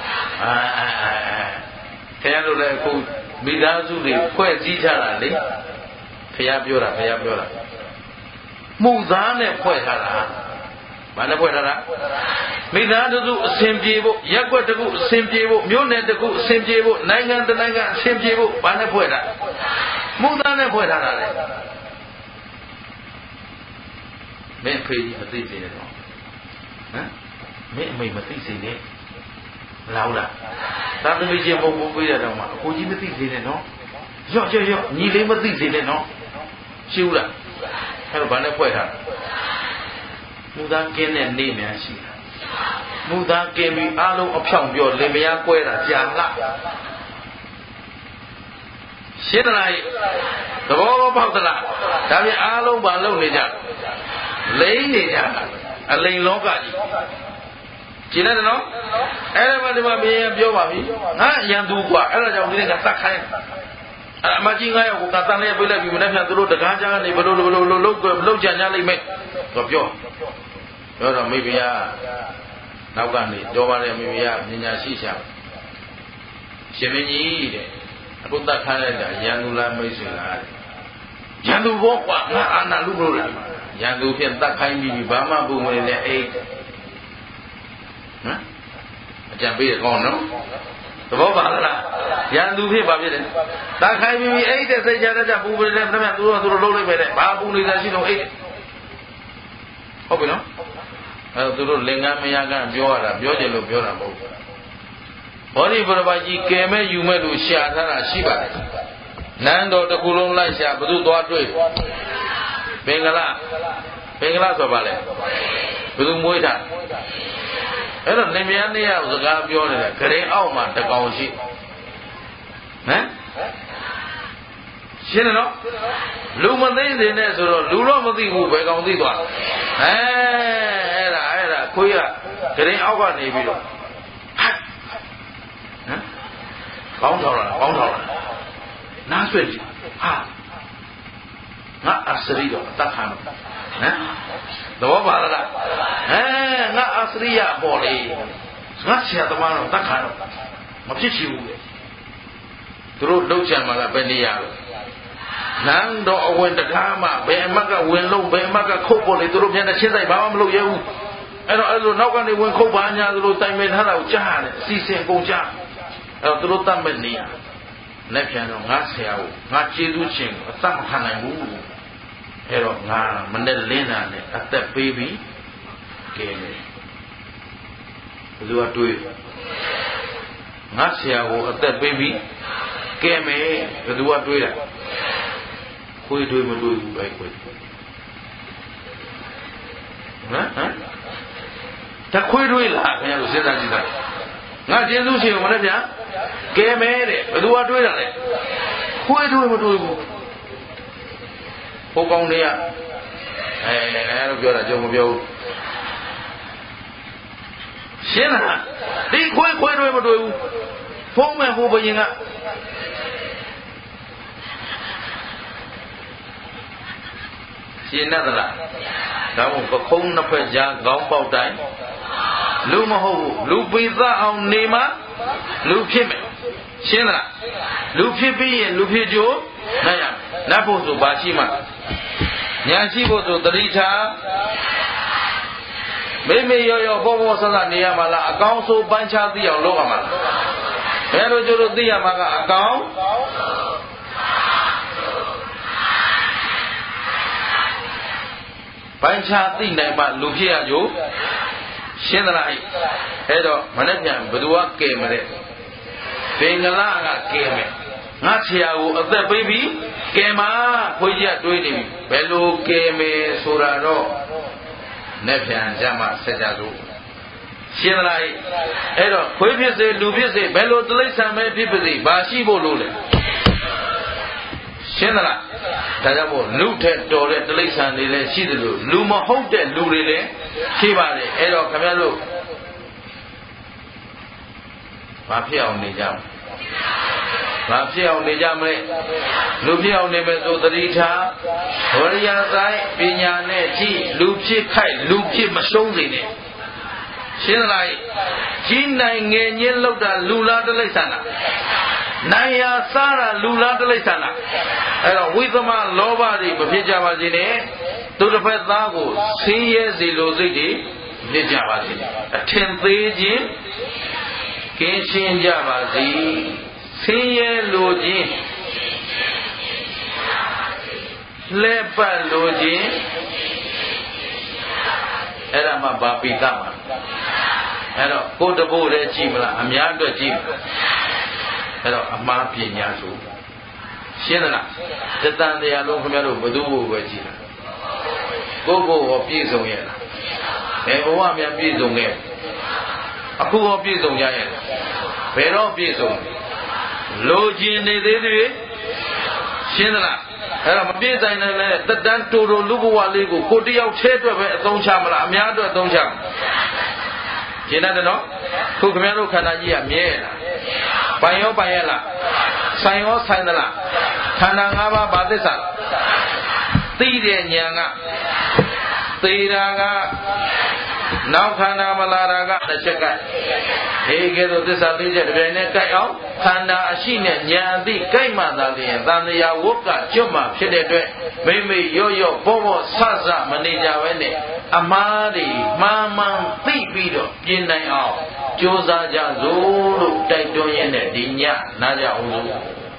ခရတို့လည်းအခုမိသားစုတွေဖွဲ့စည်းထားတာလေဖះပြောတာမူသားနဲ့ဖွဲ့ထားတာဘာနဲ့ဖွဲ့ထားတာမိသားစုအစဉ်ပြေဖို့ရက်ွက်တစ်ခုအစဉ်ပြေဖို့မြို့နယ်တစ်ခုအစဉ်ပြေဖို့နိုင်ငံတစ်နိုင်ငံအစဉ်ပြေဖို့ဘာနဲ့ဖွဲ့တာမူသားနဲ့ဖွဲ့ထားတာလေမင်းဖေးကြီးမသိစေနဲ့တော့မင်းအမေမသိစေနဲ့လောက်လားသာသမီချင်းပုံပုံပေးရတော့မှအကိုကြီးမသိစေနဲ့နော်ရော့ညီလေးမသိစေနဲ့နော်ရှင်းဦးလားအဲ့တော့ဘာနဲ့ဖွဲ့ထားမူသားကင်းတဲ့နေများရှိတာမူသားကင်းပြီးအားလုံးအဖြောင်ပြောလင်မယားကွဲတာကြာလာရှင်းလားသဘောပေါက်သလားဒါပြန်အားလုံးဘာလုပ်နေကြလိမ့်နေကြအလိမ်လောကကြီးကျင်တယ်နော်အဲ့ဒါမှဒီမှာမင်းပြောပါပြီငါရန်သူกว่าအဲ့ဒါကြောင့်ဒီနေ့ကတတ်ခိုင်းအဲ့အမကြီး9ယောက်ကတန်လေးပြေးလိုက်ပြီးမနေ့ကသူတို့တကားကြားကနေဘလို့လုတ်ကြညလိမ့်မယ်တော့ပြောတော့မိဖုရားနောက်ကနေပြောပါလေမိဖုရားပညာရှိရှာရှင်မင်းကြီးတဲ့အခုတတ်ခိုင်းလိုက်တာရန်သူလားမိတ်ဆွေလားရန်သူဘောกว่าငါအာနာလူလို့လားရန်သူဖြင့်တတ်ခိုင်းပြီးဘာမှပုံမနေနဲ့အိတ်အကြံပေးရကောင်းနော်သဘောပါလားရန်သူဖြစ်ပါဖြစ်တယ်တတ်ခိုင်းပြီးအိတ်တဲ့စိတ်ကြတဲ့ပူပနေတဲ့ပြမသူတို့လုံးလိုက်ပဲတဲ့ဘာပူနေတာရှိတော့အိတ်ဟုတ်ပြီနော်အဲသူတို့လင်္ကာမယာကပြောရတာပြောကြလို့ပြောတာမဟုတ်ဘူးဘောဓိပရပိုက်ကြီးကဲမဲ့ယူမဲ့လို့ရှာထားတာရှိပါတယ်နန်းတော်တစ်ခုလုံးလိုက်ရှာဘသူသွားတွေ့ဘင်္ဂလားဆိုပါလေဘသူမွေးတာအဲ့တော့လင်မယားနှစ်ယောက်စကားပြောနေတယ်ဂရင်အောက်မှာတကောင်ရှိရှင်းတယ်နော်လူမသိစေနဲ့ဆိုတော့လူတော့မသိဘူးဘယ်ကောင်သိသွားအဲ့ဒါခွေးကဂရင်အောက်ကနေပြီးတော့ကောင်းထော်လာနားဆွဲကြည့်ဟာငါအစရိတော့အသက်ခံတော့သဘောပါလားငါအစရိယပေါ်လေငါဆရာသမားတော့အသက်ခံတော့မဖြစ်ချင်ဘူးသူတို့လှုပ်ချင်မှာကဘယ်နေရာလဲနန်းတော်အဝင်တကားမှာဘယ်အမတ်ကဝင်လုံးဘယ်အမတ်ကခုတ်ပေါ်လေသူတို့ပြန်တဲ့ချင်းဆိုင်ဘာမှမလုပ်ရဘူးအဲ့တော့နောက်ကနေဝင်ခုတ်ပါညာသူတို့တိုင်ပင်ထားတာကိုကြားတယ်အစီအစဉ်အကုန်ကြားအဲ့တော့သူတို့တတ်မဲ့နေရလက်ပြန်တော့ငါဆရာကိုငါကျေးဇူးရှင်ကိုအသက်မခံနိုင်ဘူးအဲ့တော့ငါမနဲ့လင်းတာနဲ့အသက်ပေးပြီးကဲလေဘယ်သူကတွေးငါဆရာကိုအသက်ပေးပြီးကဲမယ်ဘယ်သူကတွေးတာခွေးတွေးမတွေးဘူးပဲခွေးတခွေးတွေးလားခင်ဗျားတို့စဉ်းစားကြည့်တာငါကျေးဇူးရှင်ကိုမနဲ့ဗျာကဲမယ်တဲ့ဘယ်သူကတွေးတာလဲခွေးတွေးမတွေးဘူးဟိုကောင်တွေကလို့ပြောတာကြုံမပြောဘူးရှင်းလားဒီခွေးတွေမတွေ့ဘူးဖုံးမဲ့ဟိုဘယင်ကရှင်းတယ်လားဒါမို့ပခုံးနှစ်ဖက်ကြားခေါင်းပေါက်တိုင်းလူမဟုတ်ဘူးလူပိသအောင်နေမှာလူဖြစ်မယ်ရှင်းလားလူဖြစ်ပြီးရင်လူဖြစ်ကြိုးနိုင်ရနတ်ဖို့ဆိုပါရှိမှညာရှိဖို့ဆိုတတိထားမေရောဘောဆဆနေရမှာလားအကောင်းဆုံးပန်းချသိအောင်လုပ်ရမှာလားဘယ်လိုကျလို့သိရမှာကအကောင်းပိုင်းခြားသိနိုင်မှလူဖြစ်ရကြရှင်းသလားအဲ့တော့မနေ့ပြန်ဘသူကကဲမလဲဘင်္ဂလားကကဲမယ်ငါဆရာကိုအသက်ပေးပြီးကဲမှာခွေးကြီးကတွေးနေပြီဘယ်လိုကဲမယ်ဆိုတာတော့နေ့ပြန်ကြမှာဆက်ကြစို့ရှင်းသလားအဲ့တော့ခွေးဖြစ်စေလူဖြစ်စေဘယ်လိုတိရစ္ဆာန်ပဲဖြစ်ပါစေဘာရှိဖို့လို့လဲရှင်းသလားဒါကြောင့်မို့လူထက်တော်တဲ့တိရစ္ဆာန်တွေလည်းရှိတယ်လို့လူမဟုတ်တဲ့လူတွေလည်းရှိပါတယ်အဲ့တော့ခင်ဗျားတို့ဘာဖြစ်အောင်နေကြမလဲဘာဖြစ်အောင်နေကြမလဲလူဖြစ်အောင်နေမယ်ဆိုသတိထားဝရိယဆိုင်ပညာနဲ့ကြည့်လူဖြစ်ခိုက်လူဖြစ်မရှုံးစေနဲ့ရှင်းလားကြီးနိုင်ငယ်ချင်းလောက်တာလူလားတိရစ္ဆာန်လားနိုင်ရစားတာလူလားတိရစ္ဆာန်လားအဲ့တော့ဝိသမလောဘတွေမဖြစ်ကြပါစေနဲ့သူတစ်ဖက်သားကိုဆင်းရဲစေလိုစိတ်တွေဖြစ်ကြပါစေအထင်သေးခြင်းကင်းရှင်းကြပါစေဆင်းရဲလိုခြင်းလဲပတ်လိုခြင်းအဲ့ဒါမှဘာပိကမှာအဲ့တော့ကိုယ်တဘို့လည်းကြည့်မလားအများအတွက်ကြည့်မလားအဲ့တော့အမှားပညာဆိုရှင်းသလားတတန်တရားလုံးခင်ဗျားတို့ဘယ်သူ့ကိုပဲကြည့်လားကိုယ့်ကိုယ်ဟောပြည့်စုံရဲ့လားဘယ်ဘဝများပြည့်စုံခဲ့အခုဟောပြည့်စုံကြရဲ့ဘယ်တော့ပြည့်စုံလိုချင်နေသေးသေးရှင်းသလားအဲ့တော့မပြည့်စုံနိုင်တဲ့တတန်တူတူလူဘဝလေးကိုကိုတယောက်သေးအတွက်ပဲအသုံးချမလားအများအတွက်အသုံးချရှင်းတယ်နော်ခုခင်ဗျားတို့ခန္ဓာကြီးကမြဲလားပိုင်ရောပိုင်ရလားဆိုင်ရောဆိုင်သလားခန္ဓာ၅ပါးဘာသစ္စာသိတဲ့ဉာဏ်ကသေတာကနောက်ခန္ဓာမလာတာကတစ်ချက်ကဒီကဲတော့သစ္စာ၄ချက်တစ်ပြိုင်နဲ့ကြိုက်အောင်ခန္ဓာအရှိနဲ့ဉာဏ်အသိကြိုက်မှသာလျှင်သံဃာဝတ်ကကျွတ်မှဖြစ်တဲ့အတွက်မိမိရော့ရော့ဘောဘောဆဆမနေကြဘဲနဲ့အမှားတွေမှားမှန်သိပြီးတော့ပြင်နိုင်အောင်ကြိုးစားကြစို့လို့တိုက်တွန်းရင်းနဲ့ဒီညနားကြအောင်လို့